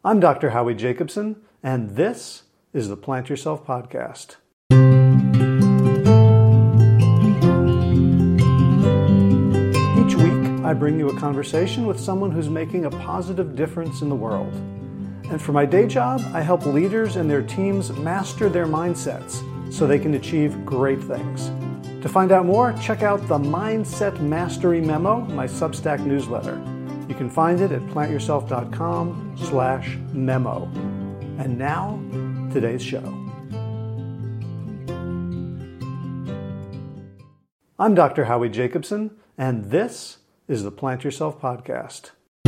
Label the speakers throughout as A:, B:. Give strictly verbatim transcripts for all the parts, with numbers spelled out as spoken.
A: I'm Doctor Howie Jacobson, and this is the Plant Yourself Podcast. Each week, I bring you a conversation with someone who's making a positive difference in the world. And for my day job, I help leaders and their teams master their mindsets so they can achieve great things. To find out more, check out the Mindset Mastery Memo, my Substack newsletter. You can find it at plantyourself.com slash memo. And now, today's show. I'm Doctor Howie Jacobson, and this is the Plant Yourself Podcast.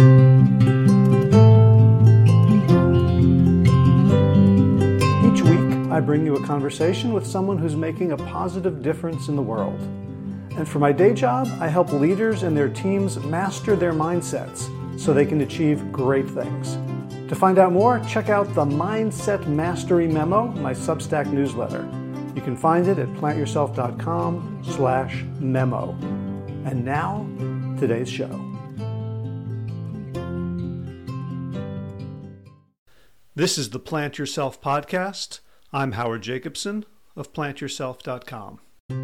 A: Each week, I bring you a conversation with someone who's making a positive difference in the world. And for my day job, I help leaders and their teams master their mindsets so they can achieve great things. To find out more, check out the Mindset Mastery Memo, my Substack newsletter. You can find it at plantyourself.com slash memo. And now, today's show. This is the Plant Yourself Podcast. I'm Howard Jacobson of plant yourself dot com.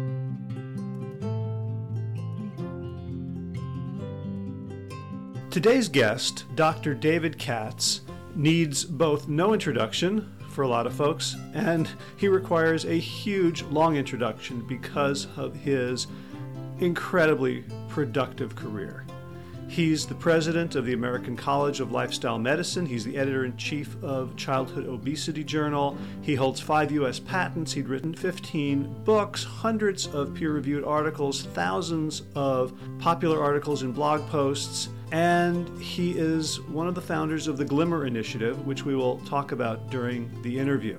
A: Today's guest, Doctor David Katz, needs both no introduction for a lot of folks, and he requires a huge, long introduction because of his incredibly productive career. He's the president of the American College of Lifestyle Medicine. He's the editor-in-chief of Childhood Obesity Journal. He holds five U S patents. He'd written fifteen books, hundreds of peer-reviewed articles, thousands of popular articles and blog posts, and he is one of the founders of the Glimmer Initiative, which we will talk about during the interview.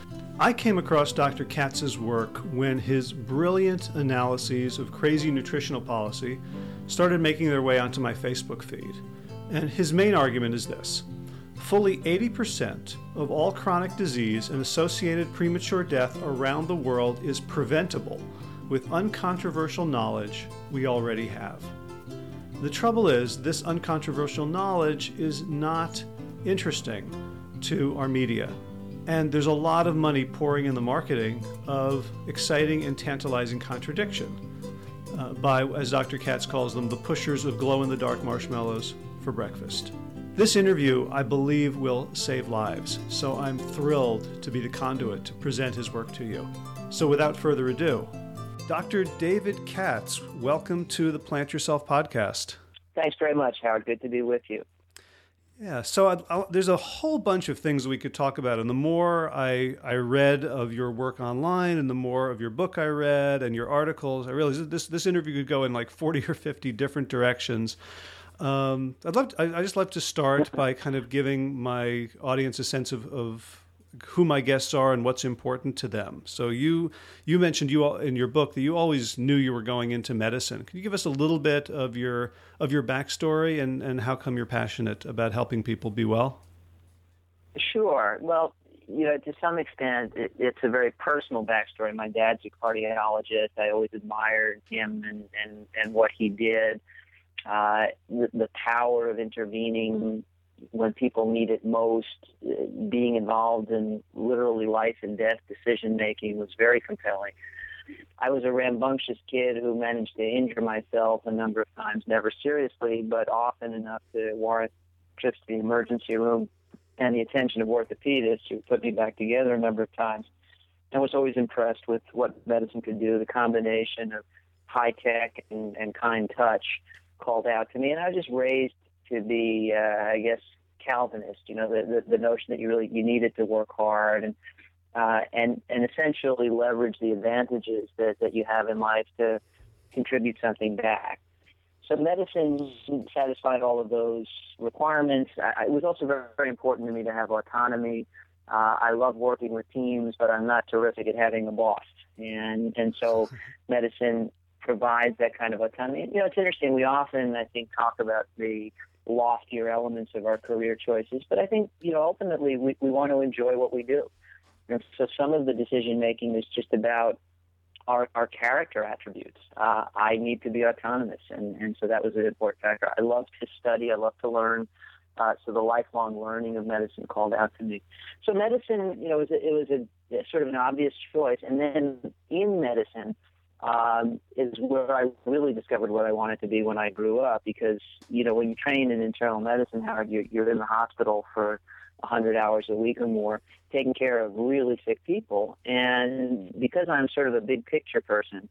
A: I came across Doctor Katz's work when his brilliant analyses of crazy nutritional policy started making their way onto my Facebook feed. And his main argument is this: fully eighty percent of all chronic disease and associated premature death around the world is preventable with uncontroversial knowledge we already have. The trouble is, this uncontroversial knowledge is not interesting to our media. And there's a lot of money pouring in the marketing of exciting and tantalizing contradiction uh, by, as Doctor Katz calls them, the pushers of glow-in-the-dark marshmallows for breakfast. This interview, I believe, will save lives, so I'm thrilled to be the conduit to present his work to you. So without further ado, Doctor David Katz, welcome to the Plant Yourself Podcast.
B: Thanks very much, Howard. Good to be with you.
A: Yeah, so I, I, there's a whole bunch of things we could talk about, and the more I, I read of your work online, and the more of your book I read, and your articles, I realized this this interview could go in like forty or fifty different directions. Um, I'd love to, I, I just love to start by kind of giving my audience a sense of, of who my guests are and what's important to them. So you you mentioned you in your book that you always knew you were going into medicine. Can you give us a little bit of your of your backstory and, and how come you're passionate about helping people be well?
B: Sure. Well, you know, to some extent, it, it's a very personal backstory. My dad's a cardiologist. I always admired him and, and, and what he did. Uh, the, the power of intervening when people need it most, uh, being involved in literally life and death decision-making was very compelling. I was a rambunctious kid who managed to injure myself a number of times, never seriously, but often enough to warrant trips to the emergency room and the attention of orthopedists who put me back together a number of times. I was always impressed with what medicine could do. The combination of high tech and, and kind touch called out to me, and I was just raised to be, uh, I guess, Calvinist. You know, the, the the notion that you really you needed to work hard and uh, and and essentially leverage the advantages that, that you have in life to contribute something back. So medicine satisfied all of those requirements. I, it was also very, very important to me to have autonomy. Uh, I love working with teams, but I'm not terrific at having a boss. And and so medicine provides that kind of autonomy. You know, it's interesting. We often, I think, talk about the loftier elements of our career choices, but I think, you know, ultimately we, we want to enjoy what we do. And so some of the decision making is just about our, our character attributes. Uh, I need to be autonomous, and, and so that was an important factor. I love to study. I love to learn. Uh, so the lifelong learning of medicine called out to me. So medicine, you know, it was a, it was a, a sort of an obvious choice. And then in medicine um, is where I really discovered what I wanted to be when I grew up. Because, you know, when you train in internal medicine, Howard, you're, you're in the hospital for one hundred hours a week or more, taking care of really sick people. And because I'm sort of a big picture person,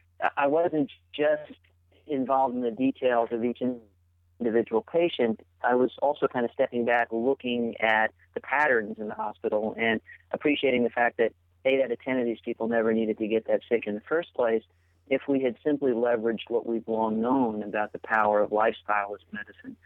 B: I wasn't just involved in the details of each individual patient. I was also kind of stepping back, looking at the patterns in the hospital and appreciating the fact that eight out of ten of these people never needed to get that sick in the first place if we had simply leveraged what we've long known about the power of lifestyle as medicine.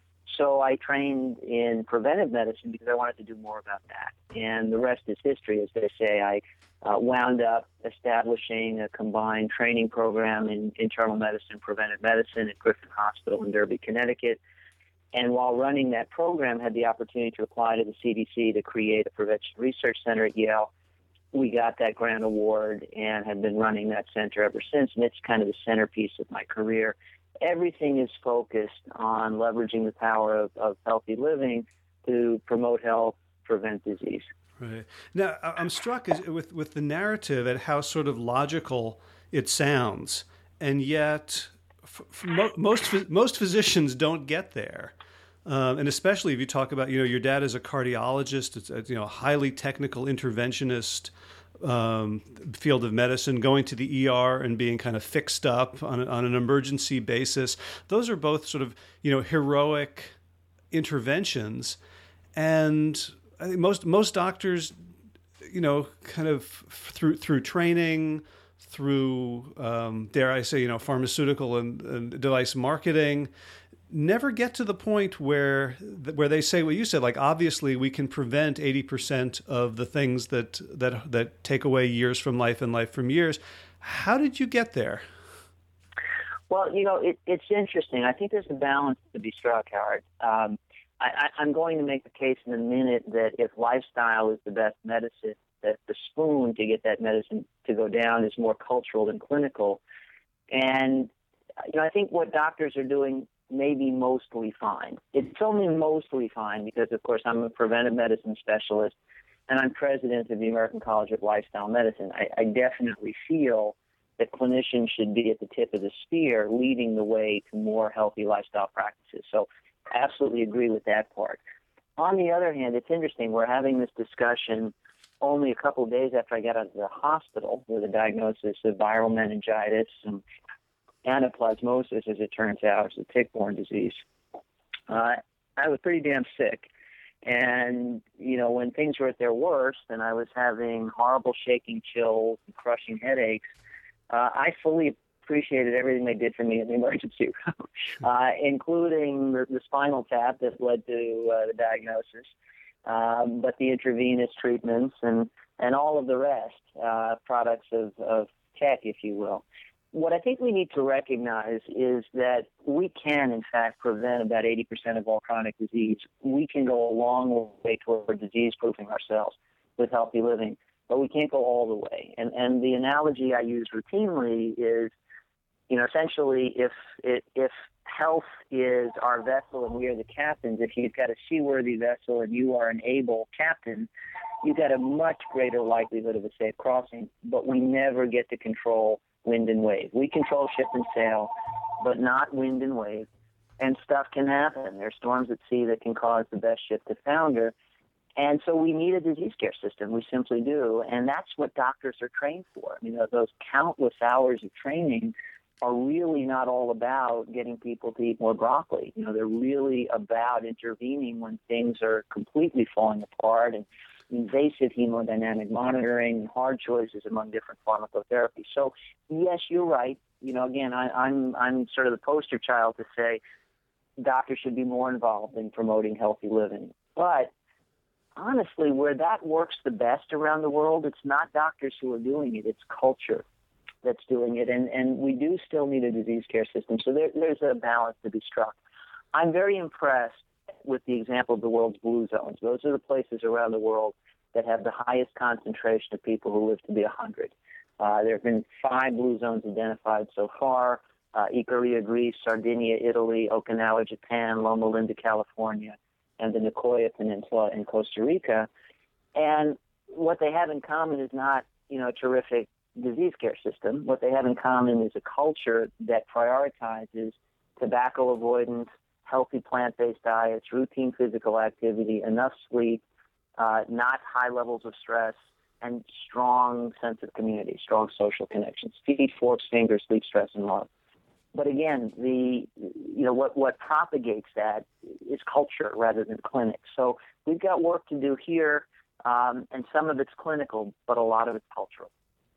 B: So I trained in preventive medicine because I wanted to do more about that. And the rest is history, as they say. I uh, wound up establishing a combined training program in internal medicine, preventive medicine at Griffin Hospital in Derby, Connecticut. And while running that program, had the opportunity to apply to the C D C to create a prevention research center at Yale. We got that grant award and have been running that center ever since. And it's kind of the centerpiece of my career. Everything is focused on leveraging the power of, of healthy living to promote health, prevent disease.
A: Right. Now, I'm struck with, with the narrative at how sort of logical it sounds, and yet f- f- most most physicians don't get there. Um, and especially if you talk about, you know, your dad is a cardiologist, it's a, you know, a highly technical interventionist um, field of medicine, going to the E R and being kind of fixed up on, a, on an emergency basis. Those are both sort of, you know, heroic interventions. And I think most, most doctors, you know, kind of through, through training, through, um, dare I say, you know, pharmaceutical and, and device marketing, never get to the point where where they say what you said, like, obviously we can prevent eighty percent of the things that that that take away years from life and life from years. How did you get there?
B: Well, you know, it, it's interesting. I think there's a balance to be struck, Howard. Um, I, I, I'm going to make the case in a minute that if lifestyle is the best medicine, that the spoon to get that medicine to go down is more cultural than clinical. And, you know, I think what doctors are doing may be mostly fine. It's only mostly fine because, of course, I'm a preventive medicine specialist and I'm president of the American College of Lifestyle Medicine. I, I definitely feel that clinicians should be at the tip of the spear, leading the way to more healthy lifestyle practices. So absolutely agree with that part. On the other hand, it's interesting. We're having this discussion only a couple of days after I got out of the hospital with a diagnosis of viral meningitis and anaplasmosis, as it turns out, is a tick-borne disease. Uh, I was pretty damn sick. And, you know, when things were at their worst and I was having horrible shaking chills and crushing headaches, uh, I fully appreciated everything they did for me in the emergency room, uh, including the, the spinal tap that led to uh, the diagnosis, um, but the intravenous treatments and, and all of the rest, uh, products of, of tech, if you will. What I think we need to recognize is that we can, in fact, prevent about eighty percent of all chronic disease. We can go a long way toward disease-proofing ourselves with healthy living, but we can't go all the way. And and the analogy I use routinely is, you know, essentially if it, if health is our vessel and we are the captains, if you've got a seaworthy vessel and you are an able captain, you've got a much greater likelihood of a safe crossing, but we never get to control wind and wave. We control ship and sail, but not wind and wave. And stuff can happen. There are storms at sea that can cause the best ship to founder. And so we need a disease care system. We simply do. And that's what doctors are trained for. I mean, those countless hours of training are really not all about getting people to eat more broccoli. You know, they're really about intervening when things are completely falling apart and invasive hemodynamic monitoring, hard choices among different pharmacotherapies. So, yes, you're right. You know, again, I, I'm I'm sort of the poster child to say doctors should be more involved in promoting healthy living. But honestly, where that works the best around the world, it's not doctors who are doing it. It's culture that's doing it. And, and we do still need a disease care system. So there, there's a balance to be struck. I'm very impressed with the example of the world's blue zones. Those are the places around the world that have the highest concentration of people who live to be one hundred. Uh, there have been five blue zones identified so far: uh, Ikaria, Greece; Sardinia, Italy; Okinawa, Japan; Loma Linda, California; and the Nicoya Peninsula in Costa Rica. And what they have in common is not, you know, a terrific disease care system. What they have in common is a culture that prioritizes tobacco avoidance, healthy plant-based diets, routine physical activity, enough sleep, uh, not high levels of stress, and strong sense of community, strong social connections. Feet, forks, fingers, sleep, stress, and love. But again, the you know what what propagates that is culture rather than clinic. So we've got work to do here, um, and some of it's clinical, but a lot of it's cultural.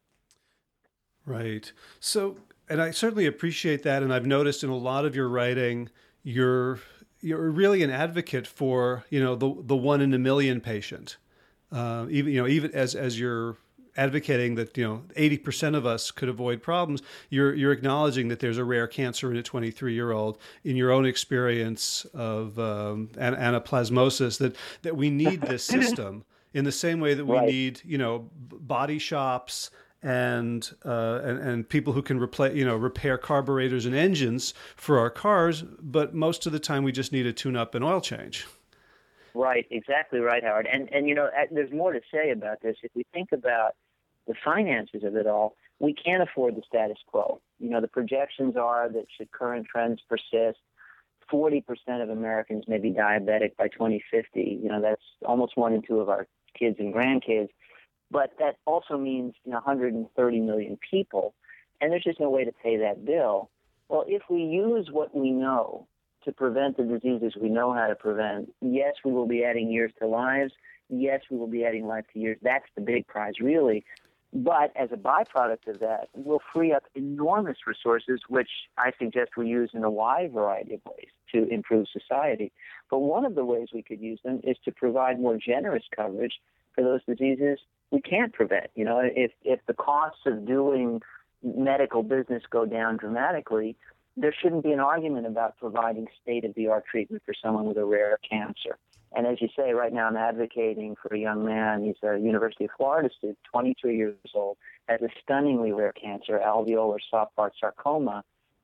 A: Right. So, and I certainly appreciate that, and I've noticed in a lot of your writing, you're you're really an advocate for you know the the one in a million patient. Uh, even you know even as as you're advocating that you know eighty percent of us could avoid problems, you're you're acknowledging that there's a rare cancer in a twenty-three year old. In your own experience of um, an- anaplasmosis, that that we need this system in the same way that we
B: Right.
A: need you know body shops and uh, and and people who can replace you know repair carburetors and engines for our cars, but most of the time we just need a tune-up and oil change.
B: Right, exactly right, Howard. And, and you know, there's more to say about this. If we think about the finances of it all, we can't afford the status quo. You know, the projections are that should current trends persist, forty percent of Americans may be diabetic by twenty fifty. You know, that's almost one in two of our kids and grandkids. But that also means you know, one hundred thirty million people, and there's just no way to pay that bill. Well, if we use what we know to prevent the diseases we know how to prevent, yes, we will be adding years to lives. Yes, we will be adding life to years. That's the big prize, really. But as a byproduct of that, we'll free up enormous resources, which I suggest we use in a wide variety of ways to improve society. But one of the ways we could use them is to provide more generous coverage for those diseases we can't prevent. You know, if if the costs of doing medical business go down dramatically, there shouldn't be an argument about providing state-of-the-art treatment for someone with a rare cancer. And as you say, right now I'm advocating for a young man. He's a University of Florida student, twenty-three years old, has a stunningly rare cancer, alveolar soft part sarcoma.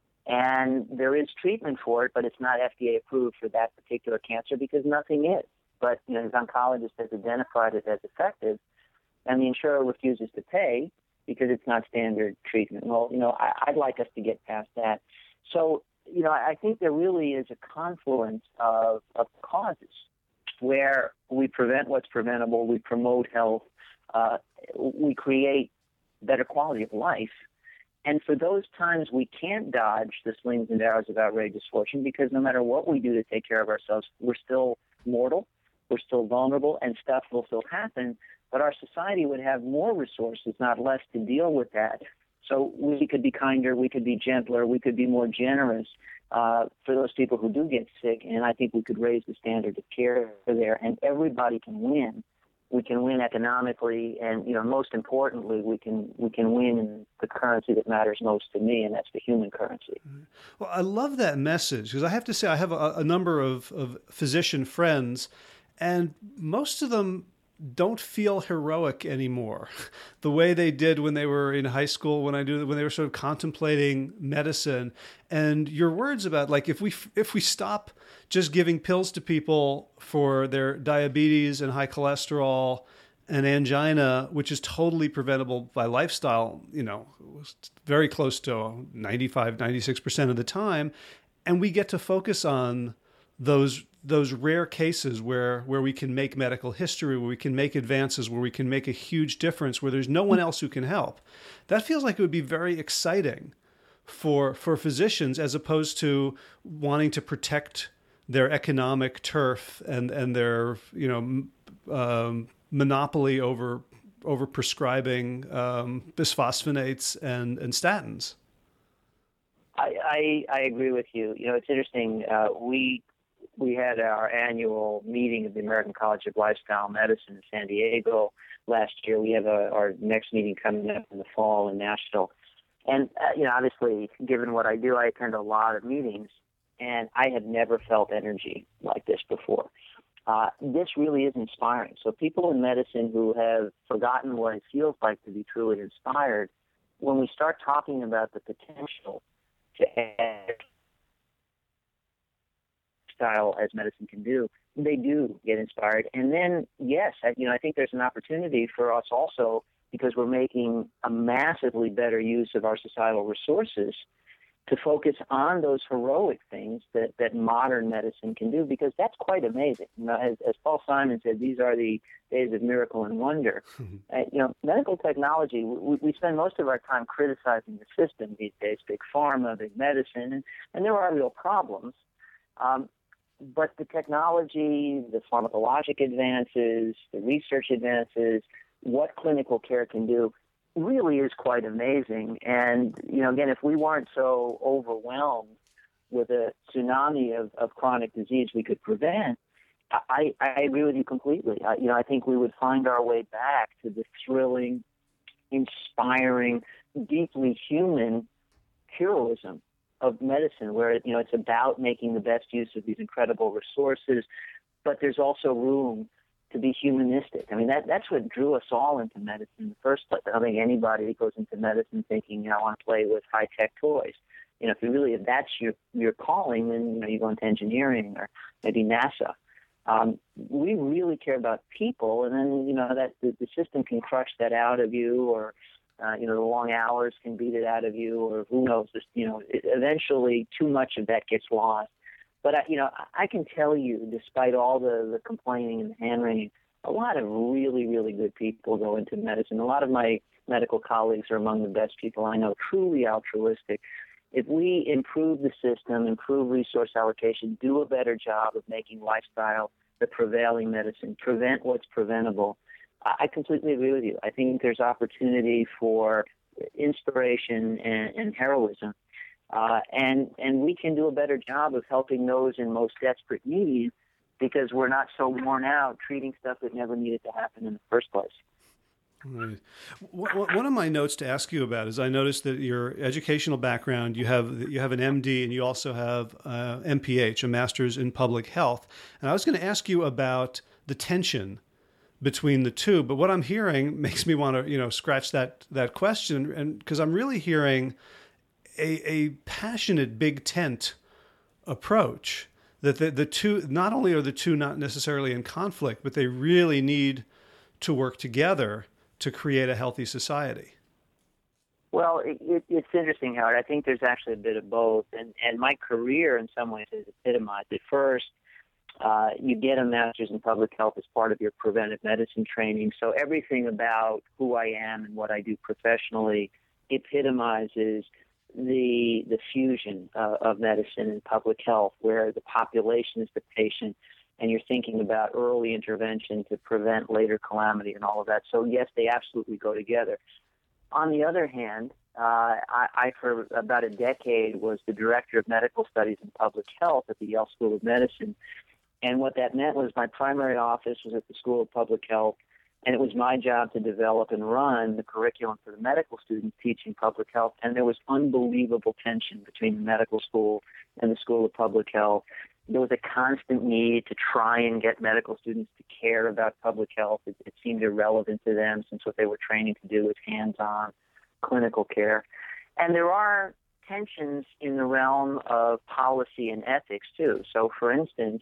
B: And there is treatment for it, but it's not F D A approved for that particular cancer because nothing is. But you know, his oncologist has identified it as effective, and the insurer refuses to pay because it's not standard treatment. Well, you know, I, I'd like us to get past that. So, you know, I think there really is a confluence of, of causes where we prevent what's preventable, we promote health, uh, we create better quality of life. And for those times we can't dodge the slings and arrows of outrageous fortune, because no matter what we do to take care of ourselves, we're still mortal, we're still vulnerable, and stuff will still happen. But our society would have more resources, not less, to deal with that. So we could be kinder, we could be gentler, we could be more generous uh, for those people who do get sick, and I think we could raise the standard of care there, and everybody can win. We can win economically, and you know, most importantly, we can we can win in the currency that matters most to me, and that's the human currency.
A: Well, I love that message because I have to say I have a, a number of, of physician friends, and most of them don't feel heroic anymore the way they did when they were in high school, when I do when they were sort of contemplating medicine. And your words about like if we if we stop just giving pills to people for their diabetes and high cholesterol and angina, which is totally preventable by lifestyle, you know, very close to ninety-five, ninety-six percent of the time, and we get to focus on those those rare cases where where we can make medical history, where we can make advances, where we can make a huge difference, where there's no one else who can help. That feels like it would be very exciting for for physicians, as opposed to wanting to protect their economic turf and and their you know um, monopoly over over prescribing um, bisphosphonates and and statins.
B: I, I I agree with you. You know, it's interesting. Uh, we we had our annual meeting of the American College of Lifestyle Medicine in San Diego last year. We have a, our next meeting coming up in the fall in Nashville. And, uh, you know, obviously, given what I do, I attend a lot of meetings, and I have never felt energy like this before. Uh, this really is inspiring. So people in medicine who have forgotten what it feels like to be truly inspired, when we start talking about the potential to add style as medicine can do, they do get inspired. And then, yes, I, you know, I think there's an opportunity for us also, because we're making a massively better use of our societal resources, to focus on those heroic things that, that modern medicine can do, because that's quite amazing. You know, as, as Paul Simon said, these are the days of miracle and wonder. uh, you know, medical technology, we, we spend most of our time criticizing the system these days, big pharma, big medicine, and, and there are real problems. Um, but the technology, the pharmacologic advances, the research advances, what clinical care can do, really is quite amazing. And, you know, again, if we weren't so overwhelmed with a tsunami of, of chronic disease we could prevent, I, I agree with you completely. I, you know, I think we would find our way back to the thrilling, inspiring, deeply human heroism of medicine, where, you know, it's about making the best use of these incredible resources, but there's also room to be humanistic. I mean, that that's what drew us all into medicine in the first place. I don't think anybody goes into medicine thinking, you know, I want to play with high-tech toys. You know, if you really, if that's your, your calling, then, you know, you go into engineering or maybe NASA. Um, we really care about people, and then, you know, that the, the system can crush that out of you, or, uh, you know, the long hours can beat it out of you, or who knows, just, you know, it, eventually too much of that gets lost. But, I, you know, I can tell you, despite all the, the complaining and the hand-wringing, a lot of really, really good people go into medicine. A lot of my medical colleagues are among the best people I know, truly altruistic. If we improve the system, improve resource allocation, do a better job of making lifestyle the prevailing medicine, prevent what's preventable, I, I completely agree with you. I think there's opportunity for inspiration and, and heroism. Uh, and and we can do a better job of helping those in most desperate need, because we're not so worn out treating stuff that never needed to happen in the first place.
A: Right. One of my notes to ask you about is, I noticed that your educational background, you have you have an M D and you also have uh, M P H, a Master's in Public Health. And I was going to ask you about the tension between the two, but what I'm hearing makes me want to, you know, scratch that that question, and because I'm really hearing A, a passionate big tent approach, that the, the two, not only are the two not necessarily in conflict, but they really need to work together to create a healthy society.
B: Well, it, it, it's interesting, Howard. I think there's actually a bit of both. And, and my career in some ways is epitomized. At first, uh, you get a master's in public health as part of your preventive medicine training. So everything about who I am and what I do professionally epitomizes the the fusion uh, of medicine and public health, where the population is the patient, and you're thinking about early intervention to prevent later calamity and all of that. So yes, they absolutely go together. On the other hand, uh, I, I, for about a decade, was the director of medical studies in public health at the Yale School of Medicine. And what that meant was my primary office was at the School of Public Health, and it was my job to develop and run the curriculum for the medical students teaching public health. And there was unbelievable tension between the medical school and the School of Public Health. There was a constant need to try and get medical students to care about public health. It, it seemed irrelevant to them, since what they were training to do was hands-on clinical care. And there are tensions in the realm of policy and ethics, too. So, for instance,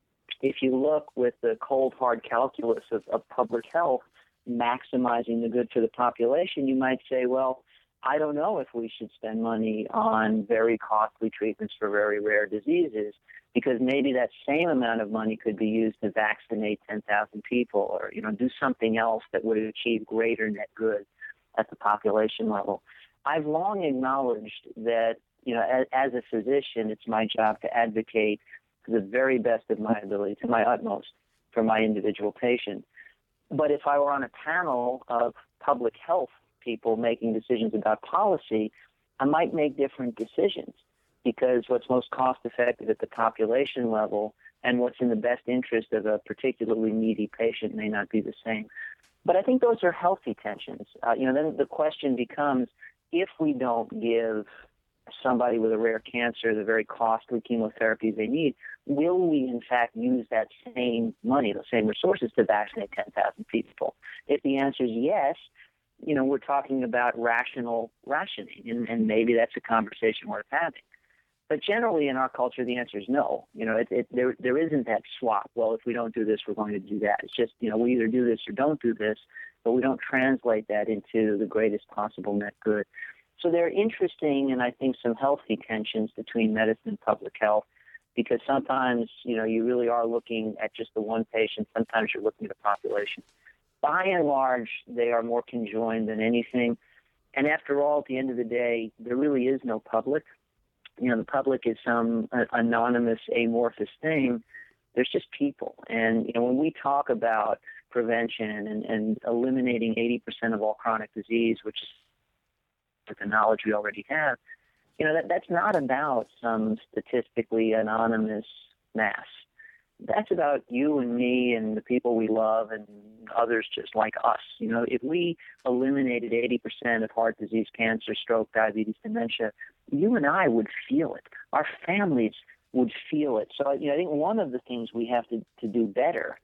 B: if you look with the cold, hard calculus of, of public health, maximizing the good for the population, you might say, well, I don't know if we should spend money on very costly treatments for very rare diseases, because maybe that same amount of money could be used to vaccinate ten thousand people, or, you know, do something else that would achieve greater net good at the population level. I've long acknowledged that, you know, as, as a physician, it's my job to advocate to the very best of my ability, to my utmost, for my individual patient. But if I were on a panel of public health people making decisions about policy, I might make different decisions, because what's most cost-effective at the population level and what's in the best interest of a particularly needy patient may not be the same. But I think those are healthy tensions. Uh, you know, then the question becomes, if we don't give somebody with a rare cancer the very costly chemotherapy they need, will we in fact use that same money, the same resources, to vaccinate ten thousand people? If the answer is yes, you know, we're talking about rational rationing, and, and maybe that's a conversation worth having. But generally in our culture, the answer is no. You know, it, it, there there isn't that swap. Well, if we don't do this, we're going to do that. It's just, you know, we either do this or don't do this, but we don't translate that into the greatest possible net good. So there are interesting and I think some healthy tensions between medicine and public health, because sometimes, you know, you really are looking at just the one patient. Sometimes you're looking at a population. By and large, they are more conjoined than anything. And after all, at the end of the day, there really is no public. You know, the public is some uh, anonymous, amorphous thing. There's just people. And, you know, when we talk about prevention and, and eliminating eighty percent of all chronic disease, which is the knowledge we already have, you know, that, that's not about some statistically anonymous mass. That's about you and me and the people we love and others just like us. You know, if we eliminated eighty percent of heart disease, cancer, stroke, diabetes, dementia, you and I would feel it. Our families would feel it. So, you know, I think one of the things we have to, to do better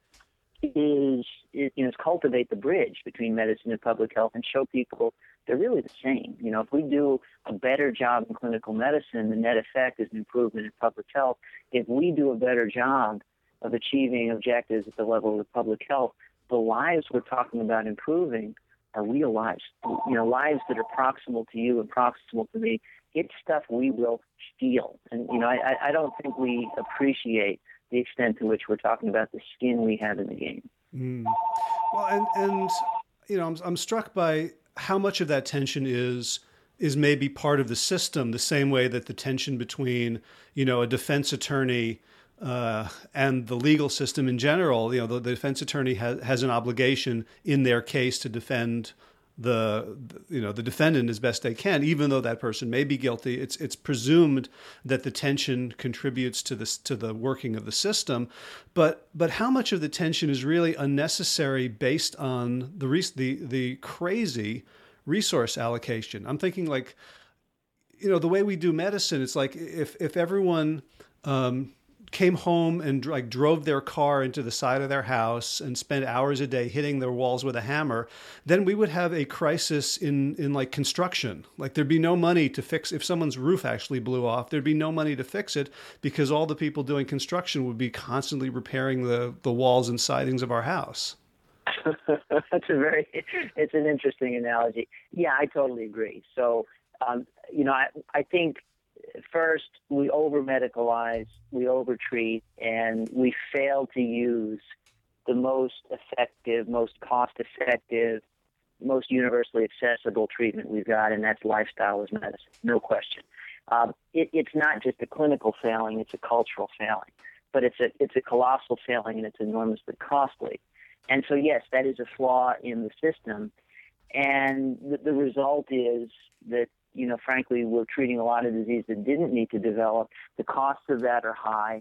B: is, is, you know, is cultivate the bridge between medicine and public health and show people they're really the same. You know, if we do a better job in clinical medicine, the net effect is an improvement in public health. If we do a better job of achieving objectives at the level of public health, the lives we're talking about improving are real lives. You know, lives that are proximal to you and proximal to me. It's stuff we will feel. And, you know, I, I don't think we appreciate the extent to which we're talking about the skin we have in the game.
A: Mm. Well, and, and you know, I'm, I'm struck by how much of that tension is is maybe part of the system, the same way that the tension between, you know, a defense attorney uh, and the legal system in general, you know, the, the defense attorney has, has an obligation in their case to defend the, you know, the defendant as best they can, even though that person may be guilty. It's it's presumed that the tension contributes to this to the working of the system, but but how much of the tension is really unnecessary based on the the the crazy resource allocation? I'm thinking like, you know, the way we do medicine. It's like if if everyone um, came home and like drove their car into the side of their house and spent hours a day hitting their walls with a hammer, then we would have a crisis in, in like construction. Like there'd be no money to fix, if someone's roof actually blew off, there'd be no money to fix it because all the people doing construction would be constantly repairing the, the walls and sidings of our house.
B: That's a very, it's an interesting analogy. Yeah, I totally agree. So, um, you know, I, I think first, we over-medicalize, we over-treat, and we fail to use the most effective, most cost-effective, most universally accessible treatment we've got, and that's lifestyle as medicine, no question. Um, it, it's not just a clinical failing, it's a cultural failing. But it's a, it's a colossal failing, and it's enormously costly. And so, yes, that is a flaw in the system. And the, the result is that, you know, frankly, we're treating a lot of disease that didn't need to develop. The costs of that are high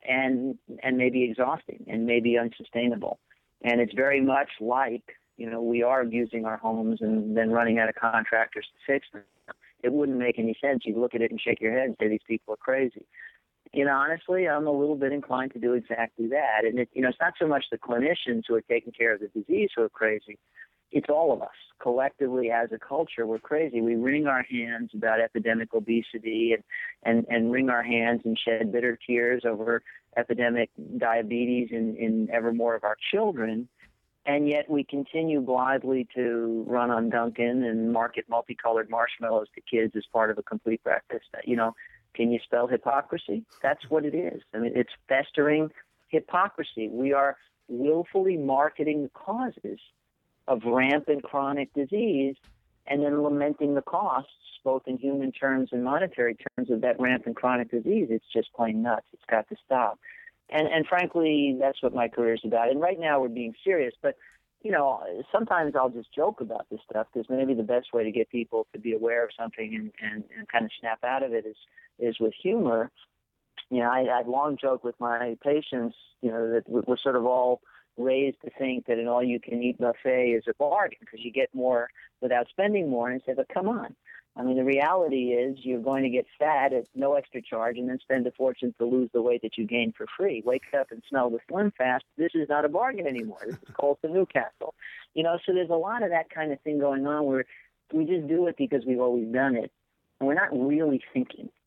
B: and and maybe exhausting and maybe unsustainable. And it's very much like, you know, we are using our homes and then running out of contractors to fix them. It wouldn't make any sense. You look at it and shake your head and say these people are crazy. You know, honestly, I'm a little bit inclined to do exactly that. And, it, you know, it's not so much the clinicians who are taking care of the disease who are crazy. It's all of us. Collectively, as a culture, we're crazy. We wring our hands about epidemic obesity and, and, and wring our hands and shed bitter tears over epidemic diabetes in, in ever more of our children. And yet we continue blithely to run on Dunkin' and market multicolored marshmallows to kids as part of a complete breakfast. You know, can you spell hypocrisy? That's what it is. I mean, it's festering hypocrisy. We are willfully marketing the causes of rampant chronic disease and then lamenting the costs, both in human terms and monetary terms, of that rampant chronic disease. It's just plain nuts. It's got to stop. And, and frankly, that's what my career is about. And right now we're being serious, but, you know, sometimes I'll just joke about this stuff because maybe the best way to get people to be aware of something and, and, and kind of snap out of it is, is with humor. You know, I, I've long joked with my patients, you know, that we're sort of all raised to think that an all-you-can-eat buffet is a bargain because you get more without spending more. And I say, but come on. I mean, the reality is you're going to get fat at no extra charge and then spend a fortune to lose the weight that you gained for free. Wake up and smell the Slim Fast. This is not a bargain anymore. This is Colson Newcastle. You know, so there's a lot of that kind of thing going on where we just do it because we've always done it. And we're not really thinking.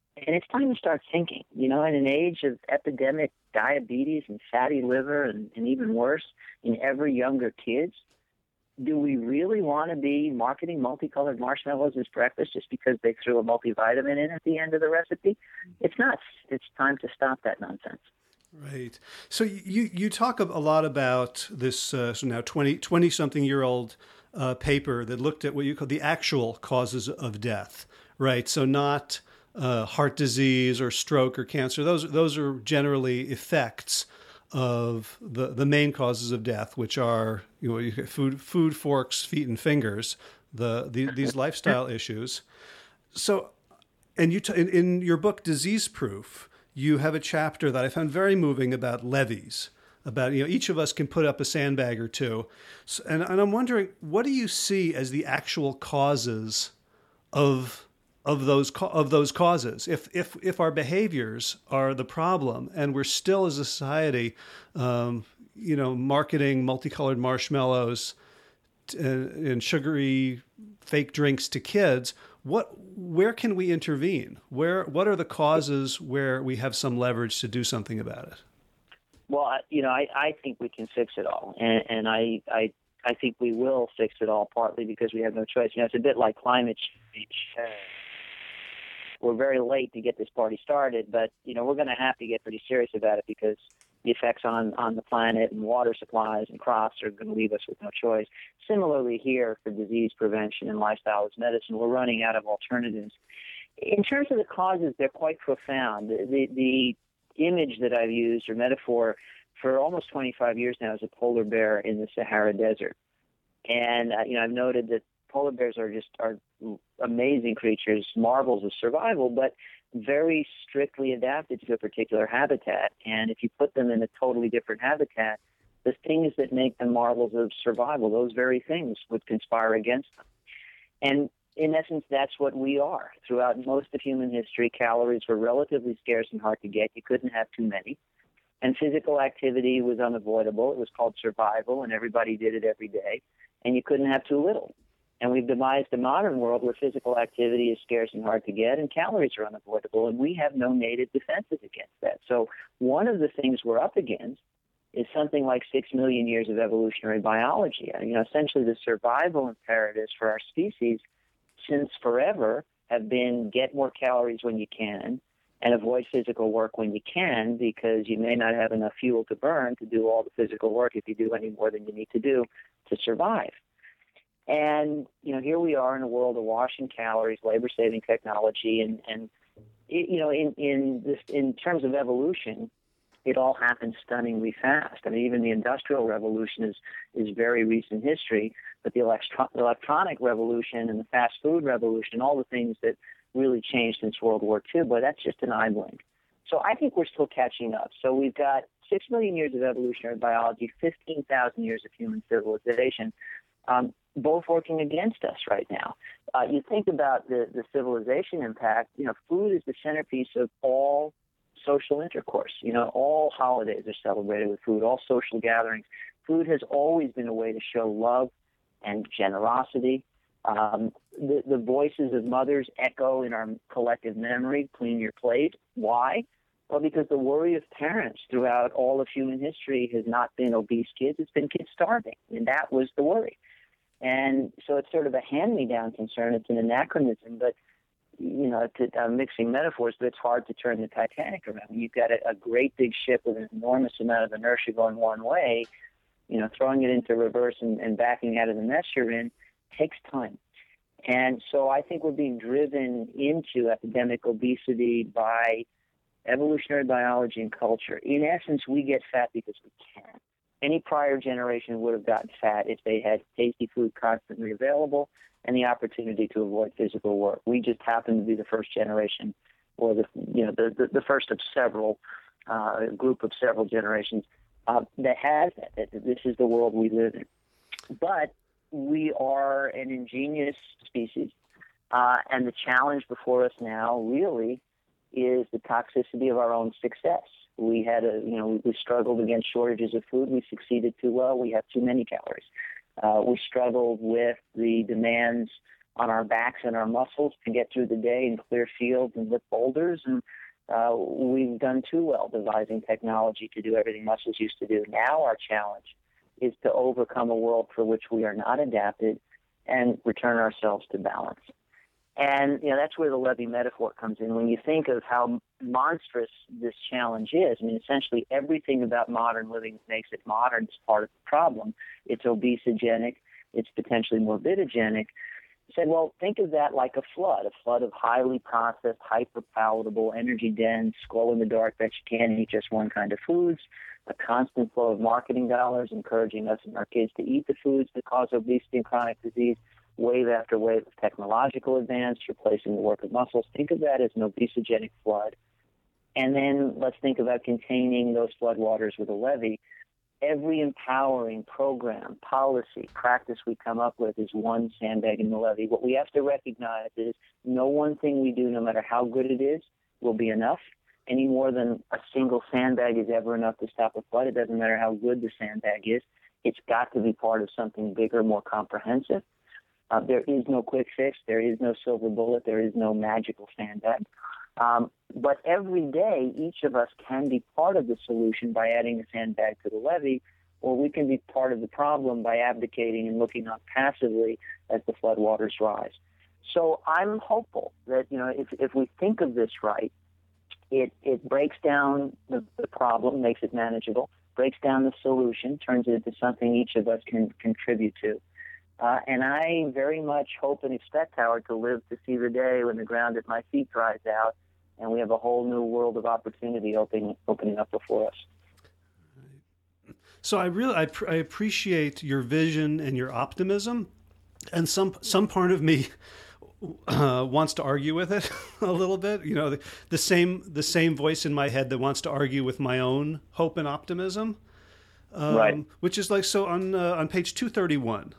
B: And it's time to start thinking, you know, in an age of epidemic diabetes and fatty liver and, and even worse in ever younger kids, do we really want to be marketing multicolored marshmallows as breakfast just because they threw a multivitamin in at the end of the recipe? It's nuts. It's time to stop that nonsense.
A: Right. So you, you talk a lot about this uh, so now twenty, twenty-something year old uh, paper that looked at what you call the actual causes of death, right? So not uh, heart disease or stroke or cancer. Those, those are generally effects of the, the main causes of death, which are, you know, you get food, food, forks, feet, and fingers, the, the these lifestyle issues. So, and you t- in, in your book, Disease Proof, you have a chapter that I found very moving about levees, about, you know, each of us can put up a sandbag or two. So, and, and I'm wondering, what do you see as the actual causes of of those of those causes? If if if our behaviors are the problem, and we're still as a society, um, you know, marketing multicolored marshmallows and, and sugary fake drinks to kids, what where can we intervene? Where what are the causes where we have some leverage to do something about it?
B: Well, I, you know, I, I think we can fix it all, and, and I, I I think we will fix it all, partly because we have no choice. You know, it's a bit like climate change. We're very late to get this party started, but, you know, we're going to have to get pretty serious about it because the effects on, on the planet and water supplies and crops are going to leave us with no choice. Similarly here for disease prevention and lifestyle as medicine, we're running out of alternatives. In terms of the causes, they're quite profound. The, the, the image that I've used or metaphor for almost twenty-five years now is a polar bear in the Sahara Desert. And, uh, you know, I've noted that polar bears are just are amazing creatures, marvels of survival, but very strictly adapted to a particular habitat. And if you put them in a totally different habitat, the things that make them marvels of survival, those very things would conspire against them. And in essence, that's what we are. Throughout most of human history, calories were relatively scarce and hard to get. You couldn't have too many. And physical activity was unavoidable. It was called survival, and everybody did it every day. And you couldn't have too little. And we've devised a modern world where physical activity is scarce and hard to get, and calories are unavoidable, and we have no native defenses against that. So one of the things we're up against is something like six million years of evolutionary biology. You know, essentially the survival imperatives for our species since forever have been get more calories when you can and avoid physical work when you can, because you may not have enough fuel to burn to do all the physical work if you do any more than you need to do to survive. And, you know, here we are in a world awash in calories, labor-saving technology, and, and it, you know, in in this, in terms of evolution, it all happened stunningly fast. I mean, even the Industrial Revolution is, is very recent history, but the electro- electronic revolution and the fast food revolution, all the things that really changed since World War Two, but that's just an eye blink. So I think we're still catching up. So we've got six million years of evolutionary biology, fifteen thousand years of human civilization, um, both working against us right now. Uh, you think about the, the civilization impact, you know, food is the centerpiece of all social intercourse. You know, all holidays are celebrated with food, all social gatherings. Food has always been a way to show love and generosity. Um, the, the voices of mothers echo in our collective memory, clean your plate. Why? Well, because the worry of parents throughout all of human history has not been obese kids, it's been kids starving, and that was the worry. And so it's sort of a hand-me-down concern. It's an anachronism, but, you know, to, I'm mixing metaphors, but it's hard to turn the Titanic around. You've got a, a great big ship with an enormous amount of inertia going one way, you know, throwing it into reverse and, and backing out of the mess you're in takes time. And so I think we're being driven into epidemic obesity by evolutionary biology and culture. In essence, we get fat because we can. Any prior generation would have gotten fat if they had tasty food constantly available and the opportunity to avoid physical work. We just happen to be the first generation, or the you know the the, the first of several uh, group of several generations uh, that has that. that. This is the world we live in. But we are an ingenious species, uh, and the challenge before us now really is the toxicity of our own success. We had a, you know, we struggled against shortages of food. We succeeded too well. We have too many calories. Uh, we struggled with the demands on our backs and our muscles to get through the day in clear fields and lift boulders. And uh, we've done too well devising technology to do everything muscles used to do. Now our challenge is to overcome a world for which we are not adapted and return ourselves to balance. And, you know, that's where the levee metaphor comes in. When you think of how monstrous this challenge is, I mean, essentially everything about modern living that makes it modern is part of the problem. It's obesogenic. It's potentially morbidogenic. I said, well, think of that like a flood, a flood of highly processed, hyper-palatable, energy-dense, glow-in-the-dark that you can't eat just one kind of foods, a constant flow of marketing dollars encouraging us and our kids to eat the foods that cause obesity and chronic disease, wave after wave of technological advance, replacing the work of muscles. Think of that as an obesogenic flood. And then let's think about containing those floodwaters with a levee. Every empowering program, policy, practice we come up with is one sandbag in the levee. What we have to recognize is no one thing we do, no matter how good it is, will be enough. Any more than a single sandbag is ever enough to stop a flood. It doesn't matter how good the sandbag is. It's got to be part of something bigger, more comprehensive. Uh, there is no quick fix. There is no silver bullet. There is no magical sandbag. Um, but every day, each of us can be part of the solution by adding a sandbag to the levee, or we can be part of the problem by abdicating and looking on passively as the floodwaters rise. So I'm hopeful that, you know, if, if we think of this right, it, it breaks down the, the problem, makes it manageable, breaks down the solution, turns it into something each of us can contribute to. Uh, and I very much hope and expect, Howard, to live to see the day when the ground at my feet dries out and we have a whole new world of opportunity opening, opening up before us.
A: So I really I, pr- I appreciate your vision and your optimism, and some some part of me uh, wants to argue with it a little bit. You know, the, the same the same voice in my head that wants to argue with my own hope and optimism, um,
B: right?
A: Which is like so on uh, on page two thirty-one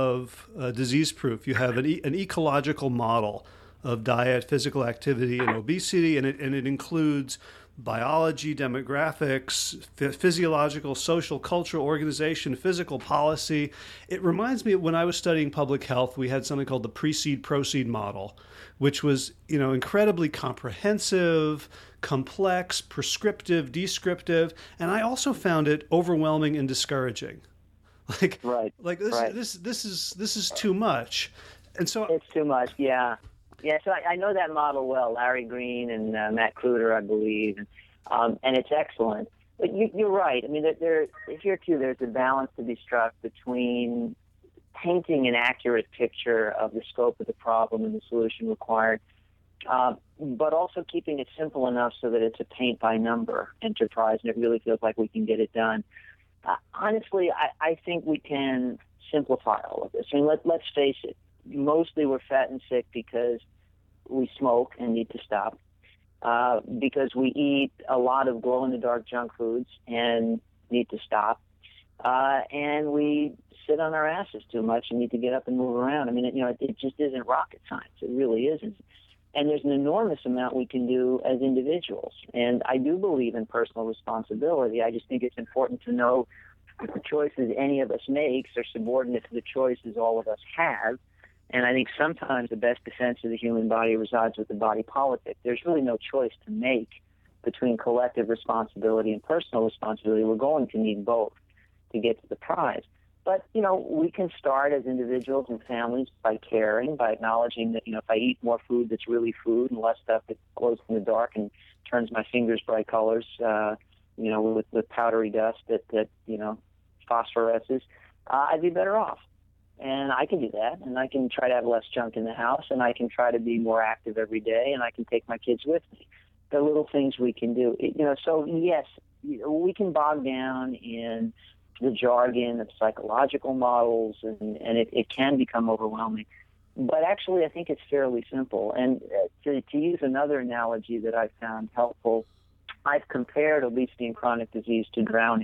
A: of uh, Disease Proof, you have an, e- an ecological model of diet, physical activity, and obesity, and it and it includes biology, demographics, ph- physiological, social, cultural organization, physical policy. It reminds me of when I was studying public health, we had something called the precede proceed model, which was, you know, incredibly comprehensive, complex, prescriptive, descriptive, and I also found it overwhelming and discouraging. Like,
B: right.
A: like this,
B: right.
A: this, this is this is too much, and so
B: it's too much. Yeah, yeah. So I, I know that model well. Larry Green and uh, Matt Kruder, I believe, and, um, and it's excellent. But you, you're right. I mean, there, there here too. There's a balance to be struck between painting an accurate picture of the scope of the problem and the solution required, uh, but also keeping it simple enough so that it's a paint by number enterprise, and it really feels like we can get it done. Uh, honestly, I, I think we can simplify all of this. I mean, let, let's face it. Mostly we're fat and sick because we smoke and need to stop, uh, because we eat a lot of glow-in-the-dark junk foods and need to stop, uh, and we sit on our asses too much and need to get up and move around. I mean, it, you know, it, it just isn't rocket science. It really isn't. And there's an enormous amount we can do as individuals. And I do believe in personal responsibility. I just think it's important to know that the choices any of us makes are subordinate to the choices all of us have. And I think sometimes the best defense of the human body resides with the body politic. There's really no choice to make between collective responsibility and personal responsibility. We're going to need both to get to the prize. But, you know, we can start as individuals and families by caring, by acknowledging that, you know, if I eat more food that's really food and less stuff that glows in the dark and turns my fingers bright colors, uh, you know, with, with powdery dust that, that, you know, phosphoresces, uh, I'd be better off. And I can do that, and I can try to have less junk in the house, and I can try to be more active every day, and I can take my kids with me. There are little things we can do. It, you know, so, yes, we can bog down in the jargon of psychological models, and, and it, it can become overwhelming. But actually, I think it's fairly simple. And uh, to, to use another analogy that I found helpful, I've compared obesity and chronic disease to drowning.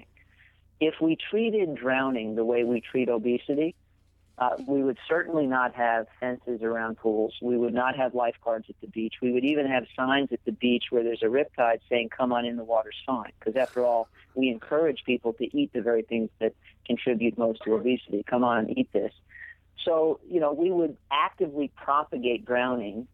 B: If we treated drowning the way we treat obesity, uh, we would certainly not have fences around pools. We would not have lifeguards at the beach. We would even have signs at the beach where there's a riptide saying, come on in, the water's fine. Because after all, we encourage people to eat the very things that contribute most to obesity. Come on, eat this. So, you know, we would actively propagate drowning,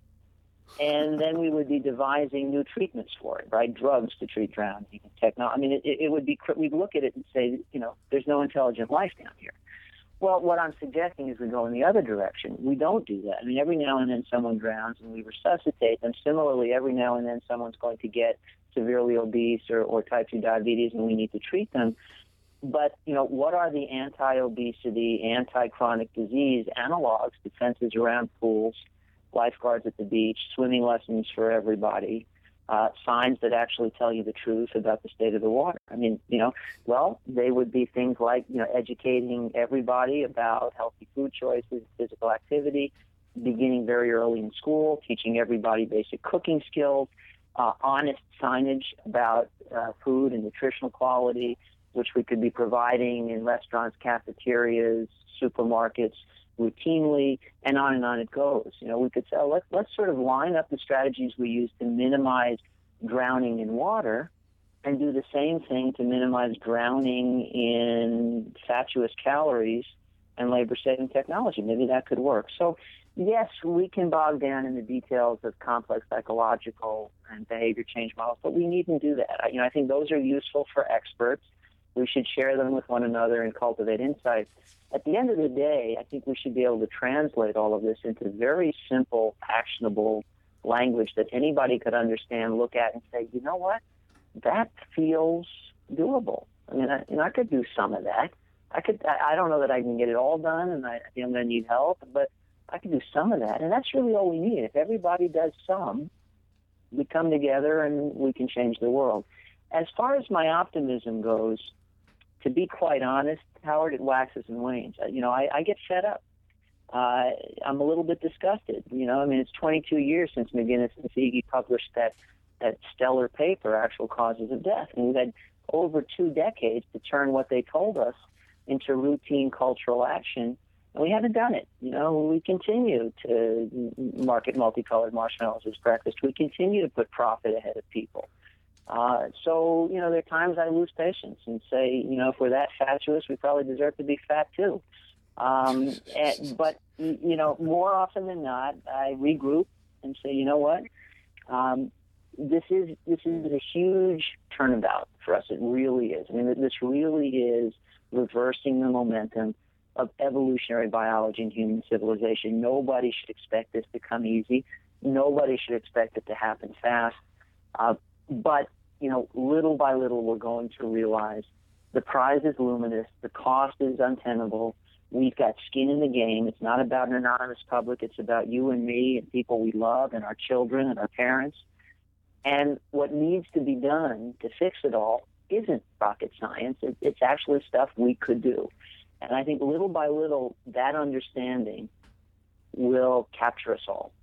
B: and then we would be devising new treatments for it, right? Drugs to treat drowning, technology. I mean, it, it would be, we'd look at it and say, you know, there's no intelligent life down here. Well, what I'm suggesting is we go in the other direction. We don't do that. I mean, every now and then someone drowns and we resuscitate them. Similarly, every now and then someone's going to get severely obese or, or type two diabetes and we need to treat them. But, you know, what are the anti-obesity, anti-chronic disease analogs, defenses around pools, lifeguards at the beach, swimming lessons for everybody, uh, signs that actually tell you the truth about the state of the water? I mean, you know, well, they would be things like, you know, educating everybody about healthy food choices, physical activity, beginning very early in school, teaching everybody basic cooking skills, uh, honest signage about uh, food and nutritional quality, which we could be providing in restaurants, cafeterias, supermarkets routinely, and on and on it goes. You know, we could say, oh, let's, let's sort of line up the strategies we use to minimize drowning in water and do the same thing to minimize drowning in fatuous calories and labor-saving technology. Maybe that could work. So, yes, we can bog down in the details of complex psychological and behavior change models, but we needn't do that. I, you know, I think those are useful for experts. We should share them with one another and cultivate insights. At the end of the day, I think we should be able to translate all of this into very simple, actionable language that anybody could understand, look at, and say, you know what, that feels doable. I mean, I, you know, I could do some of that. I could. I, I don't know that I can get it all done, and I, I'm going to need help, but I can do some of that, and that's really all we need. If everybody does some, we come together and we can change the world. As far as my optimism goes, to be quite honest, Howard, it waxes and wanes. You know, I, I get fed up. Uh, I'm a little bit disgusted. You know, I mean, it's twenty-two years since McGinnis and Seege published that, that stellar paper, Actual Causes of Death. And we've had over two decades to turn what they told us into routine cultural action, and we haven't done it. You know, we continue to market multicolored marshmallows as breakfast. We continue to put profit ahead of people. Uh, so, you know, there are times I lose patience and say, you know, if we're that fatuous, we probably deserve to be fat too. Um, and, but, you know, more often than not, I regroup and say, you know what, um, this is this is a huge turnabout for us. It really is. I mean, this really is reversing the momentum of evolutionary biology and human civilization. Nobody should expect this to come easy. Nobody should expect it to happen fast. Uh, But, you know, little by little, we're going to realize the prize is luminous, the cost is untenable, we've got skin in the game. It's not about an anonymous public. It's about you and me and people we love and our children and our parents. And what needs to be done to fix it all isn't rocket science. It, it's actually stuff we could do. And I think little by little, that understanding will capture us all.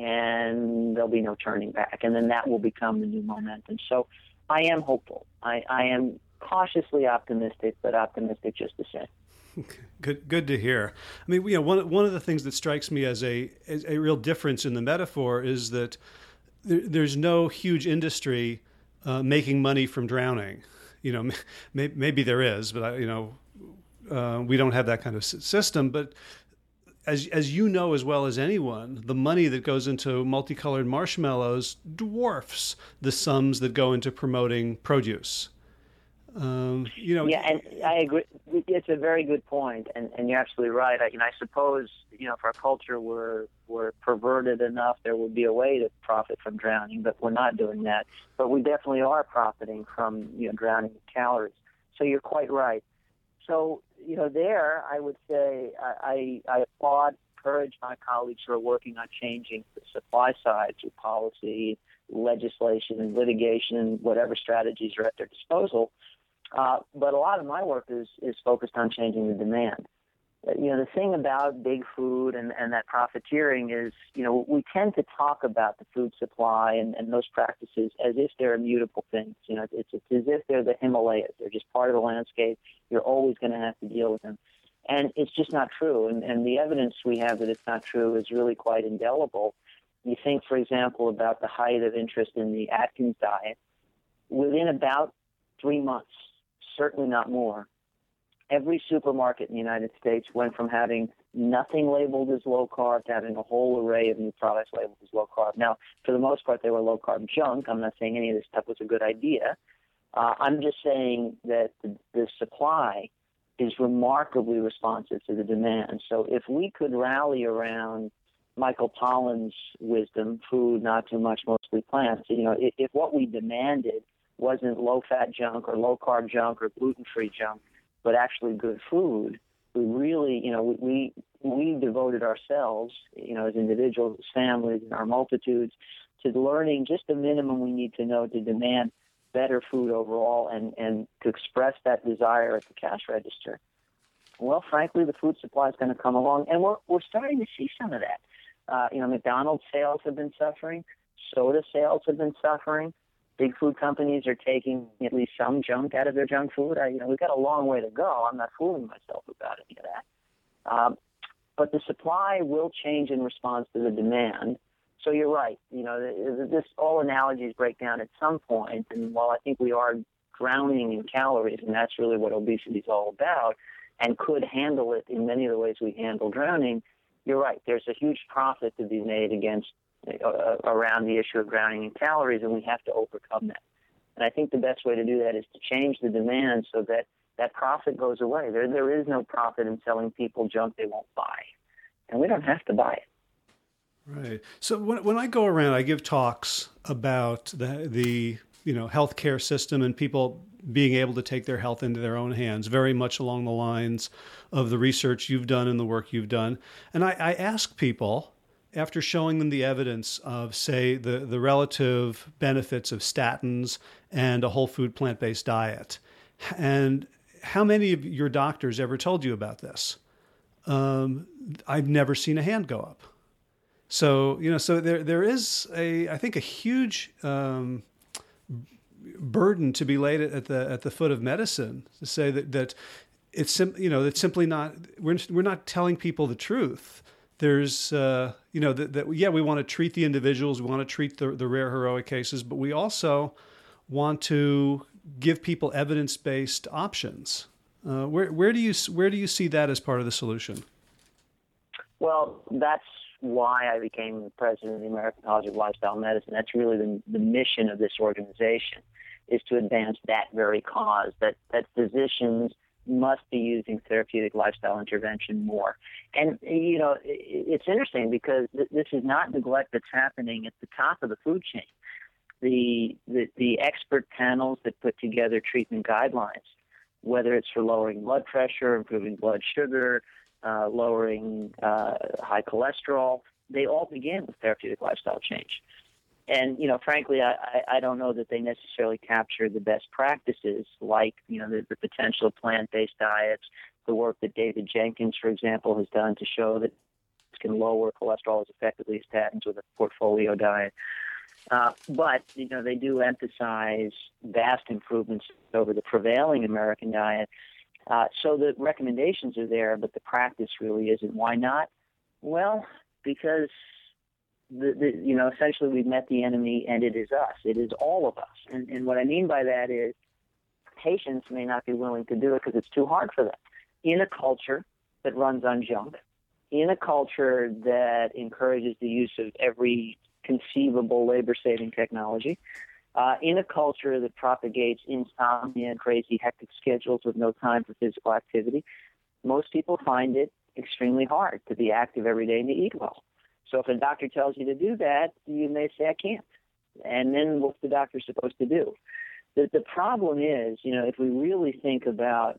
B: And there'll be no turning back. And then that will become the new momentum. So I am hopeful. I, I am cautiously optimistic, but optimistic just the same.
A: Good, good to hear. I mean, you know, one one of the things that strikes me as a as a real difference in the metaphor is that there, there's no huge industry uh, making money from drowning. You know, may, maybe there is, but I, you know, uh, we don't have that kind of system. But As as you know as well as anyone, the money that goes into multicolored marshmallows dwarfs the sums that go into promoting produce. Um, you know.
B: Yeah, and I agree. It's a very good point, and, and you're absolutely right. I, and I suppose, you know, if our culture were were perverted enough, there would be a way to profit from drowning, but we're not doing that. But we definitely are profiting from, you know, drowning in calories. So you're quite right. So, you know, there, I would say I, I, I applaud, encourage my colleagues who are working on changing the supply side through policy, legislation, and litigation, and whatever strategies are at their disposal. Uh, but a lot of my work is, is focused on changing the demand. You know, the thing about big food and, and that profiteering is, you know, we tend to talk about the food supply and, and those practices as if they're immutable things. You know, it's, it's as if they're the Himalayas. They're just part of the landscape. You're always going to have to deal with them. And it's just not true. And, and the evidence we have that it's not true is really quite indelible. You think, for example, about the height of interest in the Atkins diet. Within about three months, certainly not more, Every supermarket in the United States went from having nothing labeled as low carb to having a whole array of new products labeled as low carb. Now, for the most part, they were low carb junk. I'm not saying any of this stuff was a good idea. Uh, I'm just saying that the, the supply is remarkably responsive to the demand. So if we could rally around Michael Pollan's wisdom, food, not too much, mostly plants, you know, if, if what we demanded wasn't low-fat junk or low-carb junk or gluten-free junk, but actually good food, we really, you know, we, we we devoted ourselves, you know, as individuals, as families, in our multitudes, to learning just the minimum we need to know to demand better food overall and, and to express that desire at the cash register. Well, frankly, the food supply is going to come along, and we're we're starting to see some of that. Uh, you know, McDonald's sales have been suffering. Soda sales have been suffering. Big food companies are taking at least some junk out of their junk food. I, you know, we've got a long way to go. I'm not fooling myself about any of that. Um, but the supply will change in response to the demand. So you're right. You know, this all analogies break down at some point. And while I think we are drowning in calories, and that's really what obesity is all about, and could handle it in many of the ways we handle drowning, you're right. There's a huge profit to be made against uh, around the issue of drowning in calories, and we have to overcome that. And I think the best way to do that is to change the demand so that that profit goes away. There, there is no profit in selling people junk they won't buy, and we don't have to buy it.
A: Right. So when when I go around, I give talks about the the you know healthcare system and people being able to take their health into their own hands, very much along the lines of the research you've done and the work you've done. And I, I ask people, after showing them the evidence of, say, the, the relative benefits of statins and a whole food plant-based diet, and how many of your doctors ever told you about this? Um, I've never seen a hand go up. So, you know, so there there is a, I think, a huge um, burden to be laid at the at the foot of medicine to say that that it's sim- you know it's simply not we're we're not telling people the truth. There's uh, you know that, that yeah we want to treat the individuals, we want to treat the the rare heroic cases, but we also want to give people evidence-based options. Uh, where where do you where do you see that as part of the solution?
B: Well, that's why I became the president of the American College of Lifestyle Medicine. That's really the, the mission of this organization, is to advance that very cause, that, that physicians must be using therapeutic lifestyle intervention more. And, you know, it, it's interesting because th- this is not neglect that's happening at the top of the food chain. The, the, the expert panels that put together treatment guidelines, whether it's for lowering blood pressure, improving blood sugar, Uh, lowering uh, high cholesterol, they all begin with therapeutic lifestyle change. And, you know, frankly, I, I don't know that they necessarily capture the best practices like, you know, the, the potential plant-based diets, the work that David Jenkins, for example, has done to show that it can lower cholesterol as effectively as statins with a portfolio diet. Uh, but, you know, they do emphasize vast improvements over the prevailing American diet. Uh, so the recommendations are there, but the practice really isn't. Why not? Well, because the, the, you know, essentially we've met the enemy, and it is us. It is all of us. And, and what I mean by that is patients may not be willing to do it because it's too hard for them. In a culture that runs on junk, in a culture that encourages the use of every conceivable labor-saving technology, Uh, in a culture that propagates insomnia and crazy hectic schedules with no time for physical activity, most people find it extremely hard to be active every day and to eat well. So if a doctor tells you to do that, you may say, I can't. And then what's the doctor supposed to do? The, the problem is, you know, if we really think about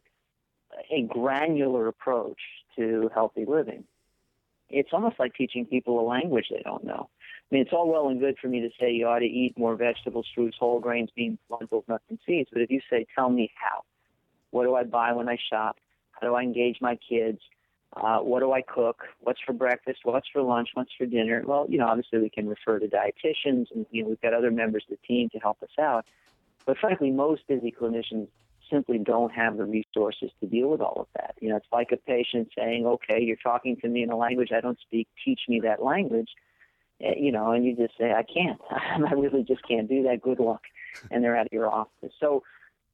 B: a granular approach to healthy living, it's almost like teaching people a language they don't know. I mean, it's all well and good for me to say you ought to eat more vegetables, fruits, whole grains, beans, lentils, nuts, and seeds. But if you say, tell me how, what do I buy when I shop? How do I engage my kids? Uh, what do I cook? What's for breakfast? What's for lunch? What's for dinner? Well, you know, obviously we can refer to dietitians, and you know, we've got other members of the team to help us out. But frankly, most busy clinicians simply don't have the resources to deal with all of that. You know, it's like a patient saying, okay, you're talking to me in a language I don't speak. Teach me that language. You know, and you just say, I can't. I really just can't do that. Good luck. And they're out of your office. So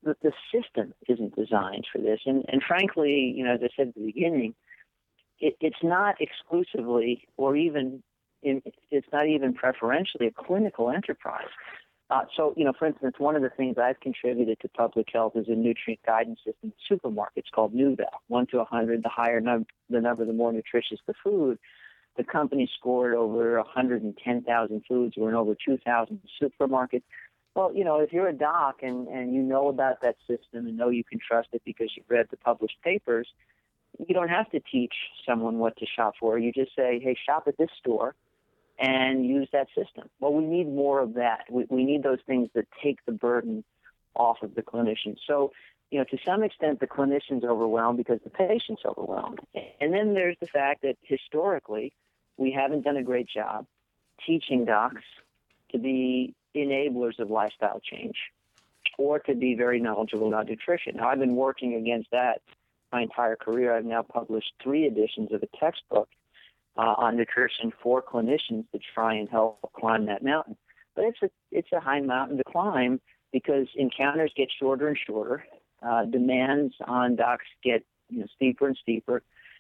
B: the, the system isn't designed for this. And, and frankly, you know, as I said at the beginning, it, it's not exclusively or even in, it's not even preferentially a clinical enterprise. Uh, so, you know, for instance, one of the things I've contributed to public health is a nutrient guidance system in supermarkets called NuVal. one to one hundred, the higher num- the number, the more nutritious the food. The company scored over one hundred ten thousand foods. We're in over two thousand supermarkets. Well, you know, if you're a doc and, and you know about that system and know you can trust it because you've read the published papers, you don't have to teach someone what to shop for. You just say, hey, shop at this store and use that system. Well, we need more of that. We, we need those things that take the burden off of the clinician. So, you know, to some extent, the clinician's overwhelmed because the patient's overwhelmed. And then there's the fact that historically, we haven't done a great job teaching docs to be enablers of lifestyle change or to be very knowledgeable about nutrition. Now, I've been working against that my entire career. I've now published three editions of a textbook uh, on nutrition for clinicians to try and help climb that mountain. But it's a, it's a high mountain to climb because encounters get shorter and shorter. Uh, demands on docs get you know, steeper and steeper.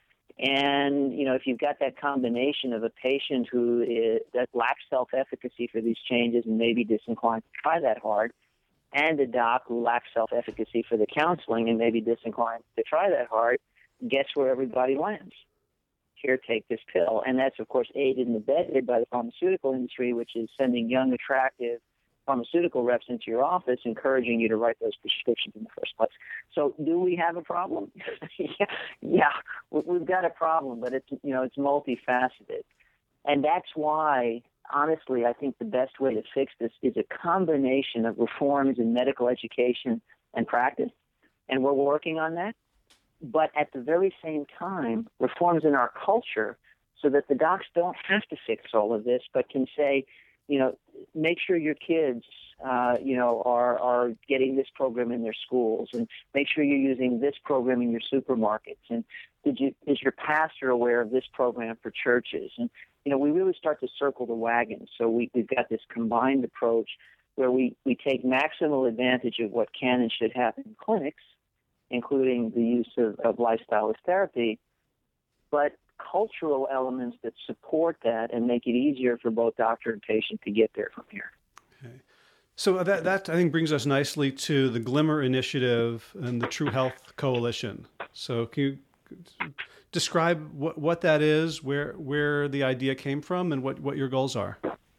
B: And, you know, if you've got that combination of a patient who is, that lacks self-efficacy for these changes and maybe disinclined to try that hard, and a doc who lacks self-efficacy for the counseling and maybe disinclined to try that hard, guess where everybody lands? Here, take this pill. And that's, of course, aided and abetted by the pharmaceutical industry, which is sending young, attractive pharmaceutical reps into your office, encouraging you to write those prescriptions in the first place. So, do we have a problem? yeah, yeah, we've got a problem, but it's you know it's multifaceted, and that's why, honestly, I think the best way to fix this is a combination of reforms in medical education and practice, and we're working on that. But at the very same time, reforms in our culture, so that the docs don't have to fix all of this, but can say, you know, make sure your kids, uh, you know, are, are getting this program in their schools, and make sure you're using this program in your supermarkets. And did you, is your pastor aware of this program for churches? And, you know, we really start to circle the wagons. So we, we've got this combined approach where we, we take maximal advantage of what can and should happen in clinics, including the use of, of lifestyle as therapy, but cultural elements that support that and make it easier for both doctor and patient to get there from here.
A: Okay. So that, that I think brings us nicely to the Glimmer Initiative and the True Health Coalition. So can you describe what, what that is, where where the idea came from, and what, what your goals are?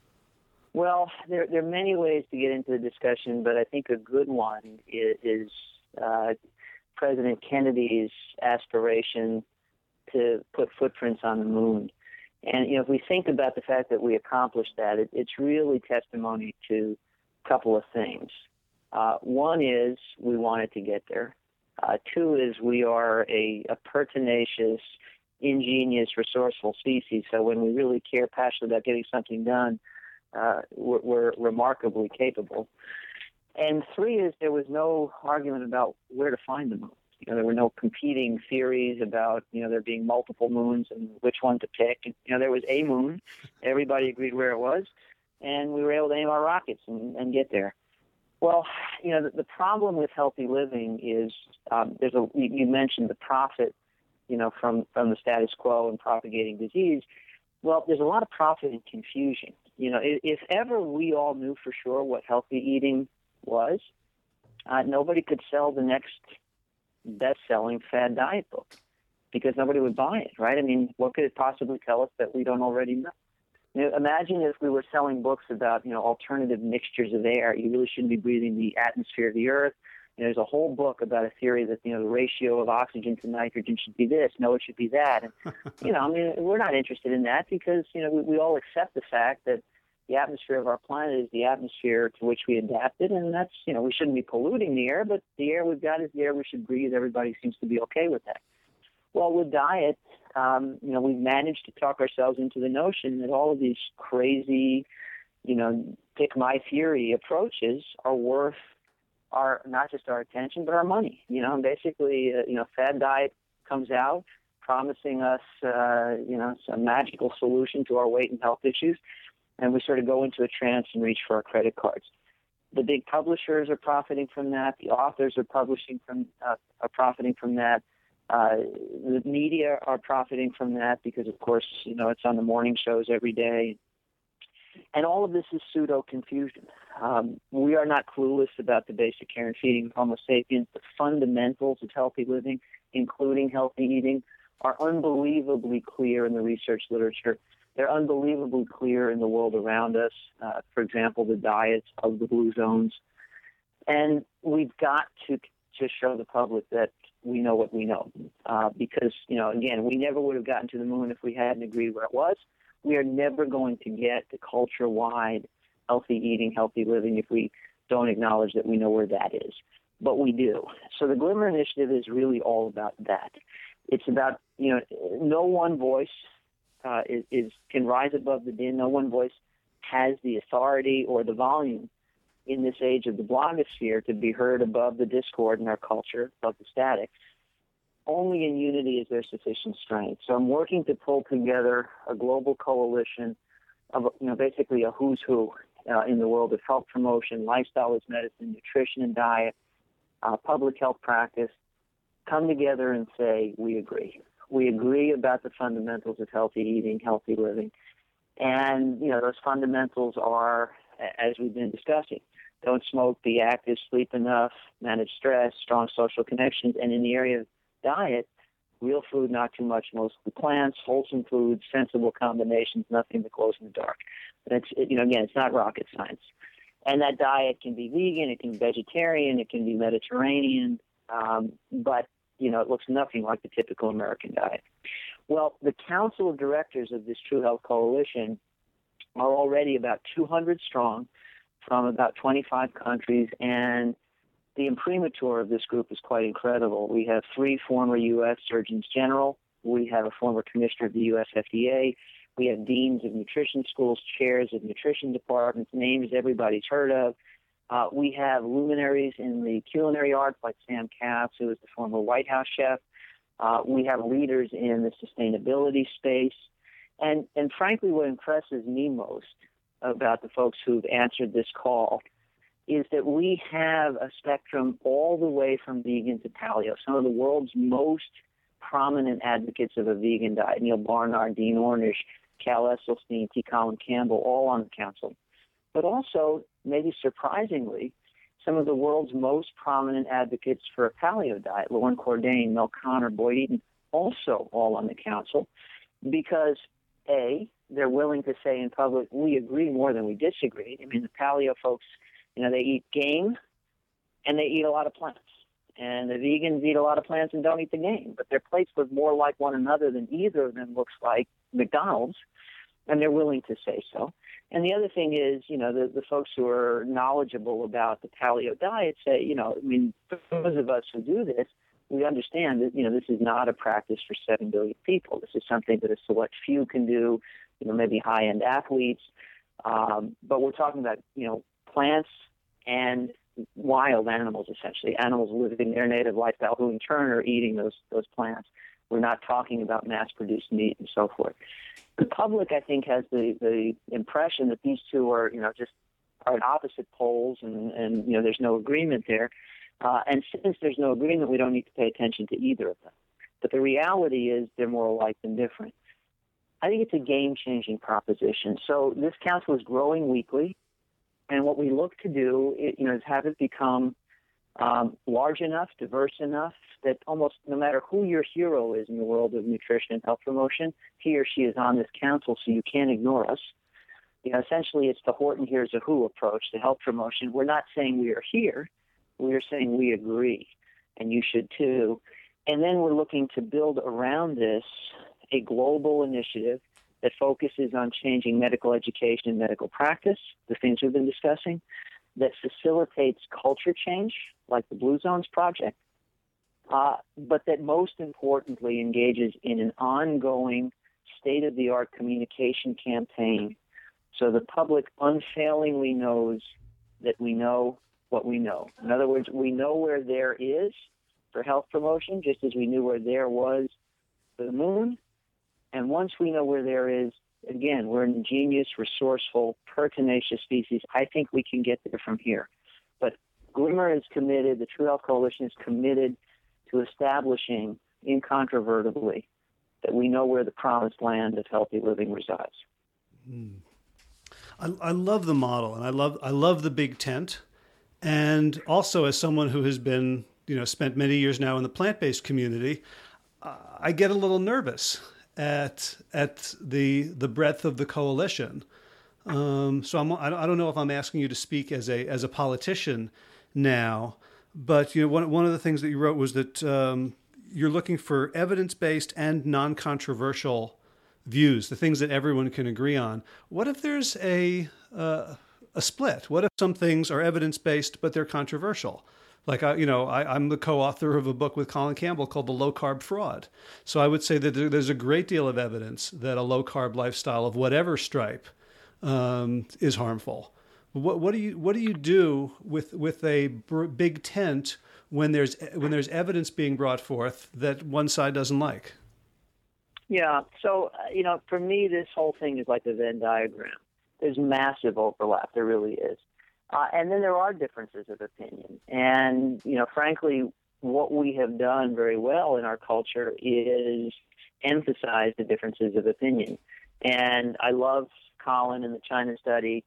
B: Well, there, there are many ways to get into the discussion, but I think a good one is, is uh, President Kennedy's aspiration to put footprints on the moon. And, you know, if we think about the fact that we accomplished that, it, it's really testimony to a couple of things. Uh, one is we wanted to get there. Uh, two is we are a, a pertinacious, ingenious, resourceful species. So when we really care passionately about getting something done, uh, we're, we're remarkably capable. And three is there was no argument about where to find the moon. You know, there were no competing theories about, you know, there being multiple moons and which one to pick. You know, there was a moon. Everybody agreed where it was, and we were able to aim our rockets and, and get there. Well, you know, the, the problem with healthy living is um, there's a, you mentioned the profit, you know, from, from the status quo and propagating disease. Well, there's a lot of profit and confusion. You know, if, if ever we all knew for sure what healthy eating was, uh, nobody could sell the next best-selling fad diet book because nobody would buy it, right? I mean, what could it possibly tell us that we don't already know? You know, imagine if we were selling books about, you know, alternative mixtures of air. You really shouldn't be breathing the atmosphere of the earth. You know, there's a whole book about a theory that, you know, the ratio of oxygen to nitrogen should be this. No, it should be that. And, you know, I mean, we're not interested in that because, you know, we, we all accept the fact that the atmosphere of our planet is the atmosphere to which we adapted, and that's, you know, we shouldn't be polluting the air, but the air we've got is the air we should breathe. Everybody seems to be okay with that. Well, with diet, um, you know, we've managed to talk ourselves into the notion that all of these crazy, you know, pick my theory approaches are worth our, not just our attention, but our money. You know, and basically, uh, you know, fad diet comes out promising us, uh, you know, some magical solution to our weight and health issues, and we sort of go into a trance and reach for our credit cards. the big publishers are profiting from that. The authors are publishing from uh, are profiting from that. Uh, the media are profiting from that because, of course, you know, it's on the morning shows every day. And all of this is pseudo-confusion. Um, we are not clueless about the basic care and feeding of Homo sapiens. The fundamentals of healthy living, including healthy eating, are unbelievably clear in the research literature. They're unbelievably clear in the world around us. Uh, for example, the diets of the blue zones. And we've got to to show the public that we know what we know. Uh, because, you know, again, we never would have gotten to the moon if we hadn't agreed where it was. We are never going to get to culture-wide healthy eating, healthy living if we don't acknowledge that we know where that is. But we do. So the Glimmer Initiative is really all about that. It's about, you know, no one voice uh, is, is can rise above the din. No one voice has the authority or the volume in this age of the blogosphere to be heard above the discord in our culture, above the static. Only in unity is there sufficient strength. So I'm working to pull together a global coalition of, you know, basically a who's who uh, in the world of health promotion, lifestyle as medicine, nutrition and diet, uh, public health practice, come together and say, we agree. We agree about the fundamentals of healthy eating, healthy living. And, you know, those fundamentals are, as we've been discussing, don't smoke, be active, sleep enough, manage stress, strong social connections. And in the area of diet, real food, not too much, mostly plants, wholesome foods, sensible combinations, nothing that glows in the dark. And it's, it, you know, again, it's not rocket science. And that diet can be vegan, it can be vegetarian, it can be Mediterranean, um, but, you know, it looks nothing like the typical American diet. Well, the council of directors of this True Health Coalition are already about two hundred strong from about twenty-five countries, and the imprimatur of this group is quite incredible. We have three former U S Surgeons General. We have a former commissioner of the U S F D A. We have deans of nutrition schools, chairs of nutrition departments, names everybody's heard of. Uh, we have luminaries in the culinary arts like Sam Capps, who is the former White House chef. Uh, we have leaders in the sustainability space. And, and frankly, what impresses me most about the folks who've answered this call is that we have a spectrum all the way from vegan to paleo. Some of the world's most prominent advocates of a vegan diet, Neil Barnard, Dean Ornish, Cal Esselstyn, T. Colin Campbell, all on the council. But also, maybe surprisingly, some of the world's most prominent advocates for a paleo diet, Lauren Cordain, Mel Connor, Boyd Eaton, also all on the council, because, A, they're willing to say in public, we agree more than we disagree. I mean, the paleo folks, you know, they eat game and they eat a lot of plants. And the vegans eat a lot of plants and don't eat the game. But their plates look more like one another than either of them looks like McDonald's, and they're willing to say so. And the other thing is, you know, the, the folks who are knowledgeable about the paleo diet say, you know, I mean, for those of us who do this, we understand that, you know, this is not a practice for seven billion people. This is something that a select few can do, you know, maybe high-end athletes. Um, but we're talking about, you know, plants and wild animals, essentially, animals living their native lifestyle who in turn are eating those those plants. We're not talking about mass-produced meat and so forth. The public, I think, has the, the impression that these two are, you know, just are at opposite poles and, and you know, there's no agreement there. Uh, and since there's no agreement, we don't need to pay attention to either of them. But the reality is they're more alike than different. I think it's a game-changing proposition. So this council is growing weekly, and what we look to do, you know, is have it become um, large enough, diverse enough that almost no matter who your hero is in the world of nutrition and health promotion, he or she is on this council, so you can't ignore us. You know, essentially, it's the Horton Hears a Who approach to health promotion. We're not saying we are here. We are saying we agree, and you should too. And then we're looking to build around this a global initiative that focuses on changing medical education and medical practice, the things we've been discussing, that facilitates culture change, like the Blue Zones Project, uh, but that most importantly engages in an ongoing state-of-the-art communication campaign so the public unfailingly knows that we know what we know. In other words, we know where there is for health promotion, just as we knew where there was for the moon. And once we know where there is, again, we're an ingenious, resourceful, pertinacious species. I think we can get there from here. Glimmer is committed, the True Health Coalition is committed to establishing incontrovertibly that we know where the promised land of healthy living resides.
A: Mm. I, I love the model, and I love I love the big tent. And also, as someone who has been, you know, spent many years now in the plant-based community, uh, I get a little nervous at at the the breadth of the coalition. Um, so I'm, I don't know if I'm asking you to speak as a as a politician now, but you know, one one of the things that you wrote was that um, you're looking for evidence-based and non-controversial views, the things that everyone can agree on. What if there's a uh, a split? What if some things are evidence-based but they're controversial? Like, I, you know, I, I'm the co-author of a book with Colin Campbell called The Low Carb Fraud. So I would say that there, there's a great deal of evidence that a low-carb lifestyle of whatever stripe um, is harmful. What, what do you what do you do with with a br- big tent when there's when there's evidence being brought forth that one side doesn't like?
B: Yeah, so, uh, you know, for me, this whole thing is like a Venn diagram. There's massive overlap, there really is. Uh, and then there are differences of opinion. And, you know, frankly, what we have done very well in our culture is emphasize the differences of opinion. And I love Colin and the China study.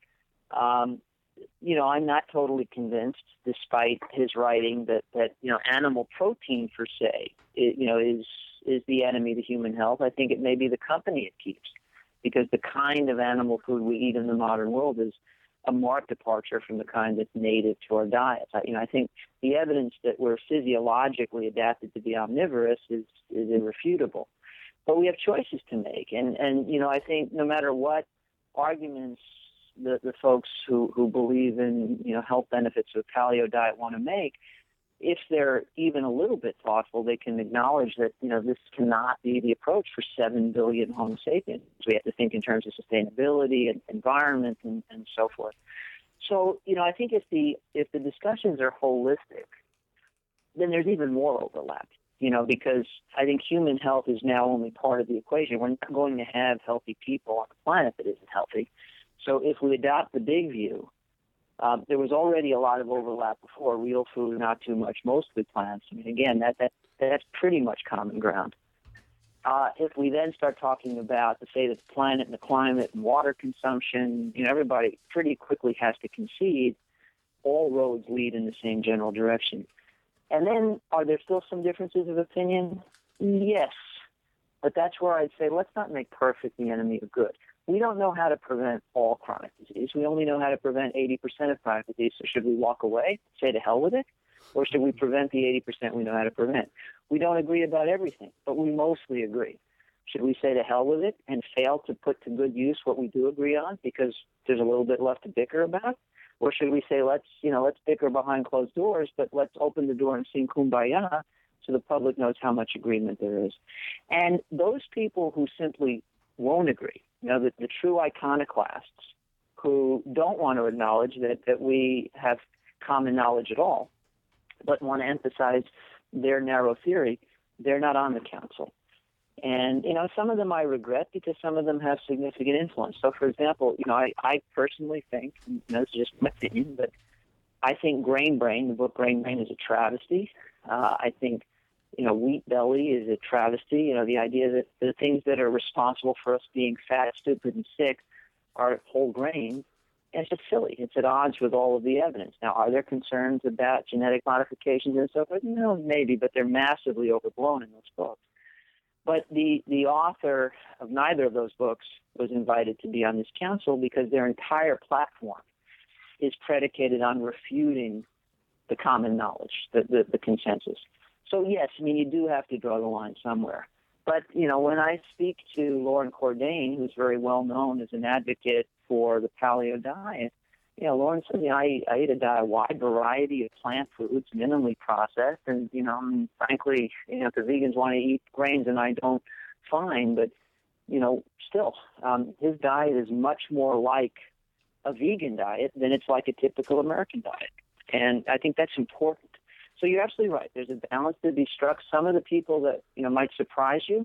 B: Um, you know, I'm not totally convinced, despite his writing, that, that you know, animal protein per se, it, you know, is is the enemy to human health. I think it may be the company it keeps, because the kind of animal food we eat in the modern world is a marked departure from the kind that's native to our diets. I, you know, I think the evidence that we're physiologically adapted to be omnivorous is, is irrefutable. But we have choices to make. And, and you know, I think no matter what arguments the, the folks who, who believe in, you know, health benefits of a paleo diet want to make, if they're even a little bit thoughtful, they can acknowledge that, you know, this cannot be the approach for seven billion Homo sapiens. We have to think in terms of sustainability and environment and, and so forth. So, you know, I think if the if the discussions are holistic, then there's even more overlap, you know, because I think human health is now only part of the equation. We're not going to have healthy people on the planet that isn't healthy. So if we adopt the big view, Um, there was already a lot of overlap before. Real food, not too much, mostly plants. I mean, again, that, that that's pretty much common ground. Uh, if we then start talking about the fate of the planet and the climate and water consumption, you know, everybody pretty quickly has to concede all roads lead in the same general direction. And then, are there still some differences of opinion? Yes. But that's where I'd say, let's not make perfect the enemy of good. We don't know how to prevent all chronic disease. We only know how to prevent eighty percent of chronic disease. So should we walk away, say to hell with it? Or should we prevent the eighty percent we know how to prevent? We don't agree about everything, but we mostly agree. Should we say to hell with it and fail to put to good use what we do agree on because there's a little bit left to bicker about? Or should we say, let's, you know, let's bicker behind closed doors, but let's open the door and sing Kumbaya so the public knows how much agreement there is? And those people who simply won't agree, you know, the, the true iconoclasts who don't want to acknowledge that, that we have common knowledge at all, but want to emphasize their narrow theory, they're not on the council. And, you know, some of them I regret because some of them have significant influence. So, for example, you know, I, I personally think, you know, this is just my opinion, but I think Grain Brain, the book Grain Brain, is a travesty. Uh, I think You know, wheat belly is a travesty. You know, the idea that the things that are responsible for us being fat, stupid, and sick are whole grain. And it's just silly. It's at odds with all of the evidence. Now, are there concerns about genetic modifications and so forth? No, maybe, but they're massively overblown in those books. But the, the author of neither of those books was invited to be on this council because their entire platform is predicated on refuting the common knowledge, the, the, the consensus. So, yes, I mean, you do have to draw the line somewhere. But, you know, when I speak to Lauren Cordain, who's very well known as an advocate for the paleo diet, you know, Lauren says, you know, I, I eat a, diet, a wide variety of plant foods, minimally processed. And, you know, and frankly, you know, if the vegans want to eat grains and I don't, fine. But, you know, still, um, his diet is much more like a vegan diet than it's like a typical American diet. And I think that's important. So you're absolutely right. There's a balance to be struck. Some of the people that, you know, might surprise you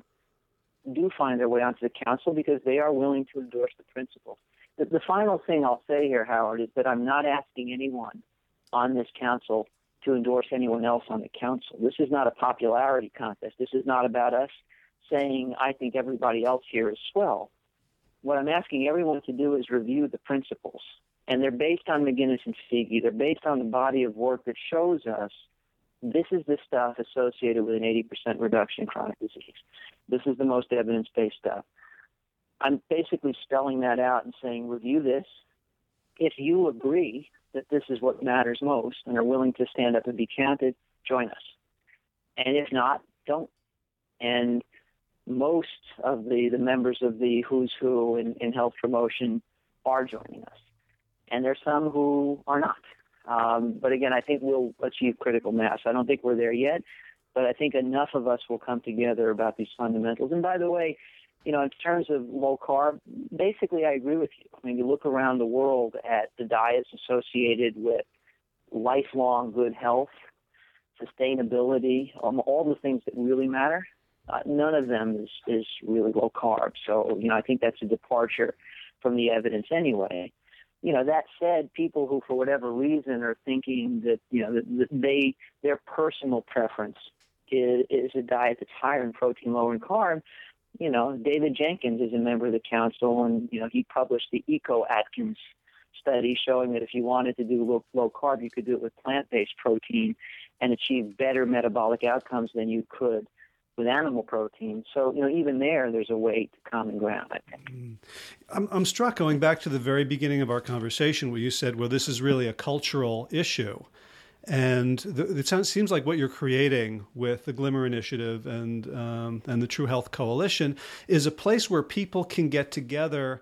B: do find their way onto the council because they are willing to endorse the principles. The, the final thing I'll say here, Howard, is that I'm not asking anyone on this council to endorse anyone else on the council. This is not a popularity contest. This is not about us saying, I think everybody else here is swell. What I'm asking everyone to do is review the principles. And they're based on McGinnis and Figi. They're based on the body of work that shows us this is the stuff associated with an eighty percent reduction in chronic disease. This is the most evidence-based stuff. I'm basically spelling that out and saying, review this. If you agree that this is what matters most and are willing to stand up and be counted, join us. And if not, don't. And most of the, the members of the who's who in, in health promotion are joining us. And there's some who are not. Um, but again, I think we'll achieve critical mass. I don't think we're there yet, but I think enough of us will come together about these fundamentals. And by the way, you know, in terms of low carb, basically I agree with you. I mean, you look around the world at the diets associated with lifelong good health, sustainability, um, all the things that really matter. Uh, none of them is, is really low carb. So, you know, I think that's a departure from the evidence anyway. You know, that said, people who, for whatever reason, are thinking that, you know, that they their personal preference is, is a diet that's higher in protein, lower in carb, you know, David Jenkins is a member of the council, and, you know, he published the Eco-Atkins study showing that if you wanted to do low, low carb, you could do it with plant-based protein and achieve better metabolic outcomes than you could with animal protein. So, you know, even there, there's a way to common ground, I think.
A: I'm, I'm struck going back to the very beginning of our conversation where you said, well, this is really a cultural issue. And the, it sounds, seems like what you're creating with the Glimmer Initiative and um, and the True Health Coalition is a place where people can get together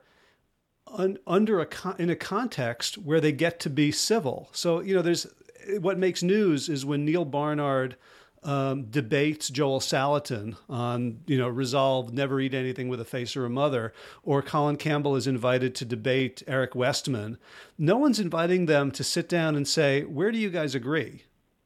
A: un, under a in a context where they get to be civil. So, you know, there's what makes news is when Neil Barnard Um, debates Joel Salatin on, you know, resolve never eat anything with a face or a mother, or Colin Campbell is invited to debate Eric Westman. No one's inviting them to sit down and say, where do you guys agree?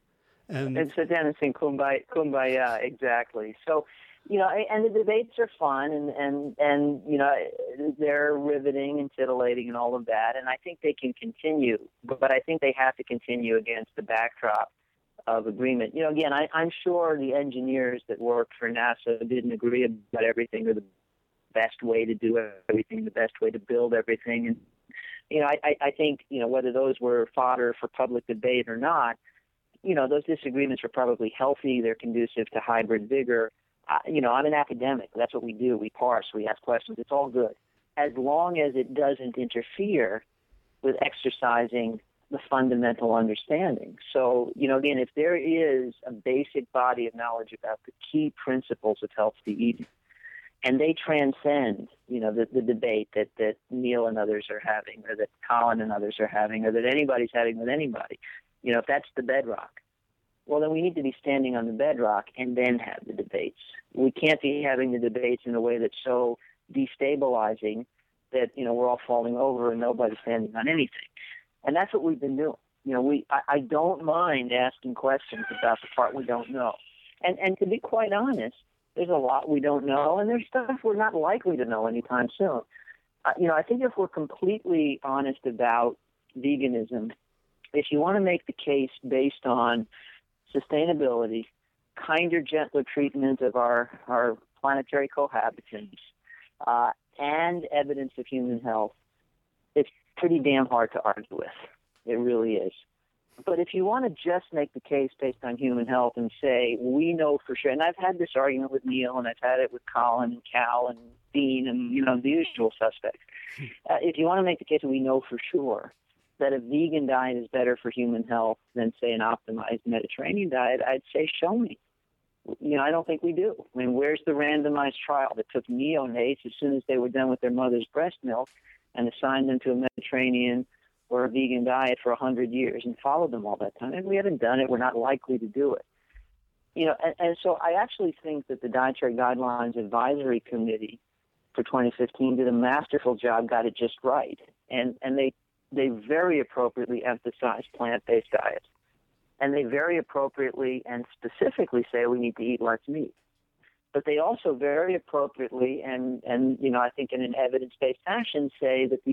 A: And,
B: and sit down and sing Kumbaya, Kumbaya, exactly. So, you know, and the debates are fun and, and, and, you know, they're riveting and titillating and all of that. And I think they can continue, but I think they have to continue against the backdrop of agreement. You know, again, I, I'm sure the engineers that worked for NASA didn't agree about everything or the best way to do everything, the best way to build everything. And, you know, I, I think, you know, whether those were fodder for public debate or not, you know, those disagreements are probably healthy. They're conducive to hybrid vigor. Uh, you know, I'm an academic. That's what we do. We parse. We ask questions. It's all good. As long as it doesn't interfere with exercising the fundamental understanding. So, you know, again, if there is a basic body of knowledge about the key principles of healthy eating, and they transcend, you know, the, the debate that, that Neil and others are having, or that Colin and others are having, or that anybody's having with anybody, you know, if that's the bedrock, well, then we need to be standing on the bedrock and then have the debates. We can't be having the debates in a way that's so destabilizing that, you know, we're all falling over and nobody's standing on anything. And that's what we've been doing. You know, we I, I don't mind asking questions about the part we don't know. And and to be quite honest, there's a lot we don't know, and there's stuff we're not likely to know anytime soon. Uh, you know, I think if we're completely honest about veganism, if you want to make the case based on sustainability, kinder, gentler treatment of our, our planetary cohabitants, uh, and evidence of human health, it's pretty damn hard to argue with. It really is. But if you want to just make the case based on human health and say, we know for sure, and I've had this argument with Neil, and I've had it with Colin and Cal and Dean and, you know, the usual suspects. Uh, if you want to make the case that we know for sure that a vegan diet is better for human health than, say, an optimized Mediterranean diet, I'd say, show me. You know, I don't think we do. I mean, where's the randomized trial that took neonates as soon as they were done with their mother's breast milk and assigned them to a Mediterranean or a vegan diet for one hundred years and followed them all that time? And we haven't done it. We're not likely to do it. You know, and, and so I actually think that the Dietary Guidelines Advisory Committee for twenty fifteen did a masterful job, got it just right. And and they, they very appropriately emphasized plant-based diets. And they very appropriately and specifically say we need to eat less meat. But they also very appropriately and, and you know, I think in an evidence-based fashion say that these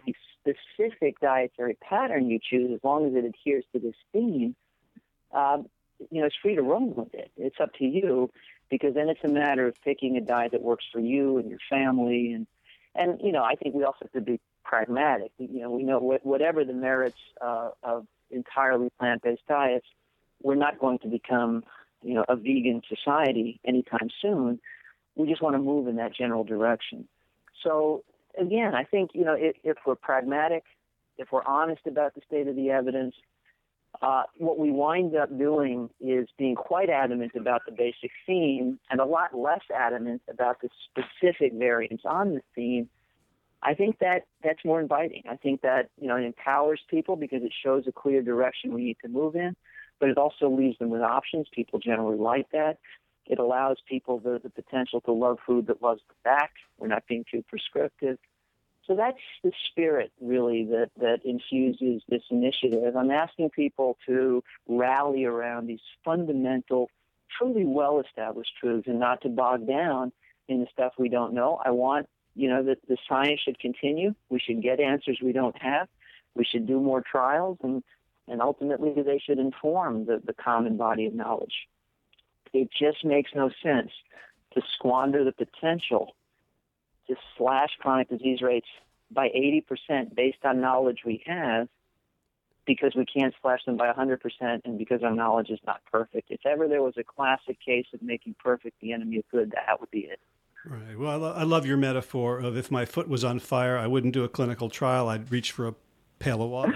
B: specific dietary pattern you choose, as long as it adheres to this theme, uh, you know, it's free to roam with it. It's up to you, because then it's a matter of picking a diet that works for you and your family. And, and you know, I think we also have to be pragmatic. You know, we know what, whatever the merits uh, of entirely plant-based diets, we're not going to become, you know, a vegan society anytime soon. We just want to move in that general direction. So, again, I think, you know, if, if we're pragmatic, if we're honest about the state of the evidence, uh, what we wind up doing is being quite adamant about the basic theme and a lot less adamant about the specific variants on the theme. I think that that's more inviting. I think that, you know, it empowers people because it shows a clear direction we need to move in, but it also leaves them with options. People generally like that. It allows people the, the potential to love food that loves them back. We're not being too prescriptive. So that's the spirit, really, that, that infuses this initiative. I'm asking people to rally around these fundamental, truly well-established truths and not to bog down in the stuff we don't know. I want, you know, that the science should continue. We should get answers we don't have. We should do more trials, and, and ultimately they should inform the, the common body of knowledge. It just makes no sense to squander the potential to slash chronic disease rates by eighty percent based on knowledge we have, because we can't slash them by one hundred percent and because our knowledge is not perfect. If ever there was a classic case of making perfect the enemy of good, that would be it.
A: Right. Well, I, lo- I love your metaphor of if my foot was on fire, I wouldn't do a clinical trial. I'd reach for a pail of water.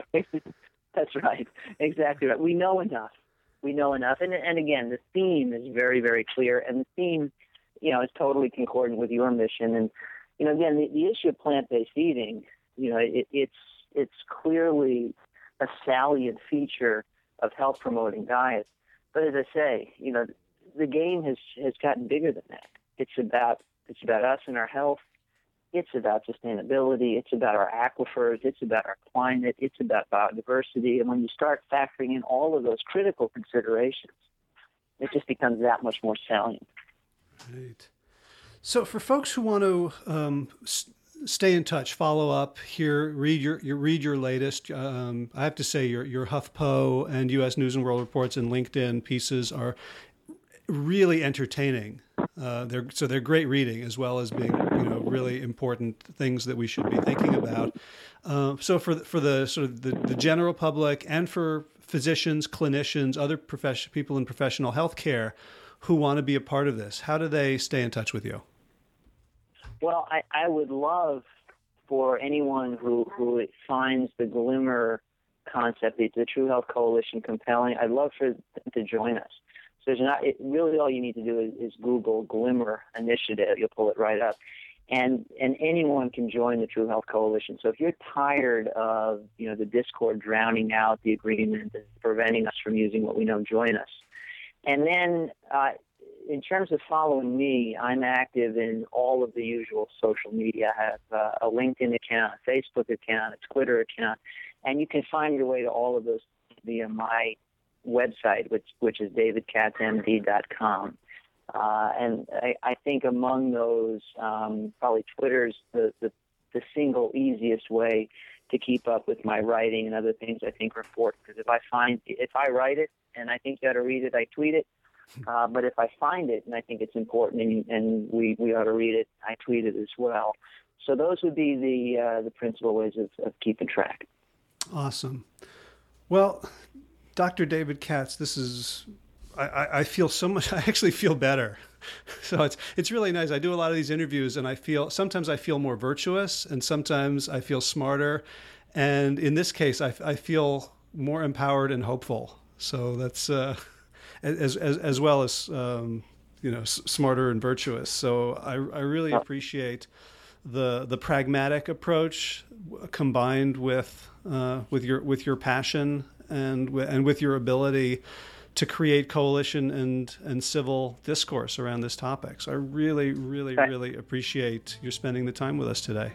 B: That's right. Exactly right. We know enough. We know enough. And, and again, the theme is very, very clear. And the theme, you know, is totally concordant with your mission. And, you know, again, the, the issue of plant-based eating, you know, it, it's it's clearly a salient feature of health-promoting diets. But as I say, you know, the game has, has gotten bigger than that. It's about it's about us and our health. It's about sustainability. It's about our aquifers. It's about our climate. It's about biodiversity. And when you start factoring in all of those critical considerations, it just becomes that much more salient.
A: Right. So for folks who want to um, s- stay in touch, follow up here, read your, your read your latest. Um, I have to say your your HuffPo and U S News and World Reports and LinkedIn pieces are really entertaining. Uh, they're so they're great reading, as well as being, you know, really important things that we should be thinking about. Uh, so for the, for the sort of the, the general public and for physicians, clinicians, other profession people in professional healthcare who want to be a part of this, how do they stay in touch with you?
B: Well, I, I would love for anyone who, who finds the Glimmer concept, the, the True Health Coalition, compelling. I'd love for them to join us. So there's not, it, really all you need to do is, is Google Glimmer Initiative. You'll pull it right up. And and anyone can join the True Health Coalition. So if you're tired of, you know, the discord drowning out the agreement and preventing us from using what we know, join us. And then uh, in terms of following me, I'm active in all of the usual social media. I have uh, a LinkedIn account, a Facebook account, a Twitter account, and you can find your way to all of those via my website, which which is david katz m d dot com. Uh, and I, I think among those, um, probably Twitter's the, the, the single easiest way to keep up with my writing and other things I think are important. Because if I find, if I write it and I think you ought to read it, I tweet it. Uh, but if I find it and I think it's important and, and we, we ought to read it, I tweet it as well. So those would be the uh, the principal ways of, of keeping track.
A: Awesome. Well, Doctor David Katz, this is, I, I feel so much, I actually feel better. So it's it's really nice. I do a lot of these interviews and I feel, sometimes I feel more virtuous and sometimes I feel smarter. And in this case, I, I feel more empowered and hopeful. So that's, uh, as, as, as well as, um, you know, s- smarter and virtuous. So I, I really appreciate the the pragmatic approach combined with uh, with your with your passion and w- and with your ability to create coalition and and civil discourse around this topic. So I really, really, really appreciate you spending the time with us today.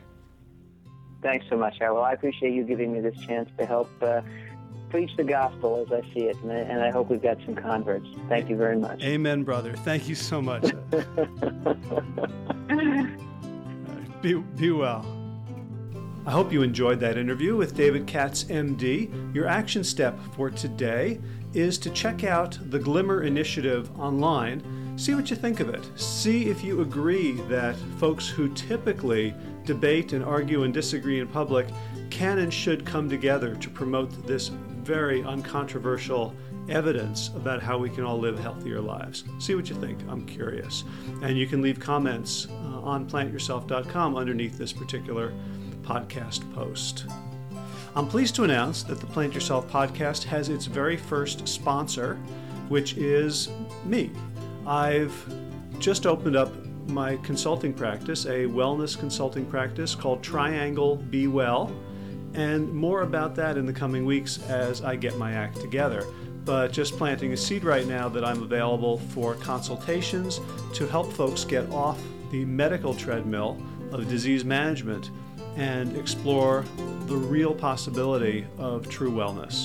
B: Thanks so much, Harold. I appreciate you giving me this chance to help uh, preach the gospel as I see it, and I, and I hope we've got some converts. Thank you very much.
A: Amen, brother. Thank you so much. Be, be well. I hope you enjoyed that interview with David Katz, M D. Your action step for today is to check out the Glimmer Initiative online. See what you think of it. See if you agree that folks who typically debate and argue and disagree in public can and should come together to promote this very uncontroversial evidence about how we can all live healthier lives. See what you think. I'm curious. And you can leave comments uh, on plant yourself dot com underneath this particular podcast post. I'm pleased to announce that the Plant Yourself podcast has its very first sponsor, which is me. I've just opened up my consulting practice, a wellness consulting practice called Triangle Be Well, and more about that in the coming weeks as I get my act together. But just planting a seed right now that I'm available for consultations to help folks get off the medical treadmill of disease management and explore the real possibility of true wellness.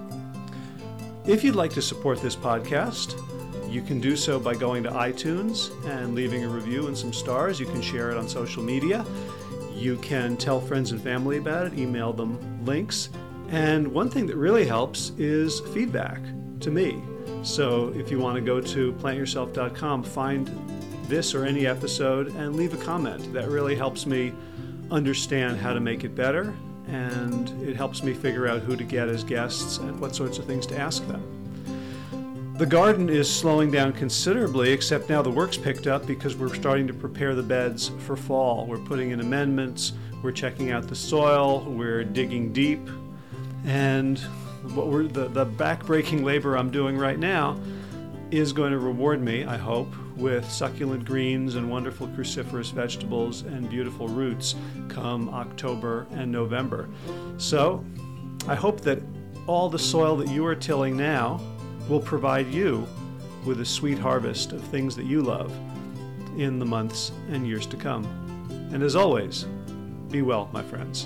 A: If you'd like to support this podcast, you can do so by going to iTunes and leaving a review and some stars. You can share it on social media. You can tell friends and family about it, email them links. And one thing that really helps is feedback to me. So if you want to go to plant yourself dot com, find this or any episode and leave a comment. That really helps me understand how to make it better, and it helps me figure out who to get as guests and what sorts of things to ask them. The garden is slowing down considerably, except now the work's picked up because we're starting to prepare the beds for fall. We're putting in amendments, we're checking out the soil, we're digging deep, and what we're, the, the back-breaking labor I'm doing right now is going to reward me, I hope, with succulent greens and wonderful cruciferous vegetables and beautiful roots come October and November. So I hope that all the soil that you are tilling now will provide you with a sweet harvest of things that you love in the months and years to come. And as always, be well, my friends.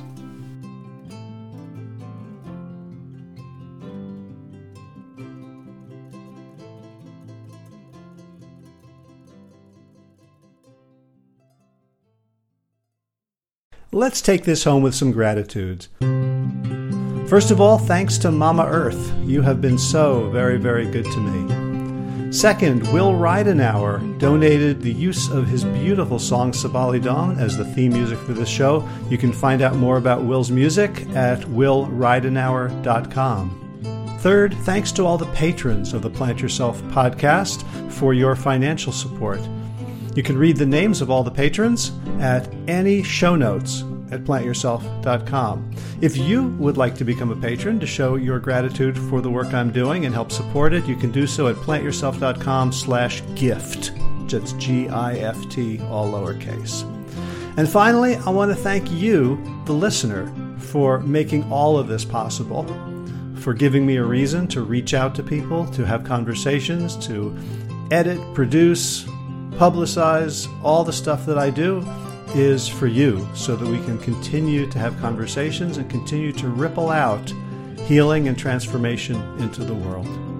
A: Let's take this home with some gratitudes. First of all, thanks to Mama Earth. You have been so very, very good to me. Second, Will Ridenauer donated the use of his beautiful song Sabali Dawn as the theme music for this show. You can find out more about Will's music at will ridenauer dot com. Third, thanks to all the patrons of the Plant Yourself podcast for your financial support. You can read the names of all the patrons at any show notes at plant yourself dot com. If you would like to become a patron to show your gratitude for the work I'm doing and help support it, you can do so at plant yourself dot com slash gift. That's G I F T, all lowercase. And finally, I want to thank you, the listener, for making all of this possible, for giving me a reason to reach out to people, to have conversations, to edit, produce, publicize. All the stuff that I do is for you so that we can continue to have conversations and continue to ripple out healing and transformation into the world.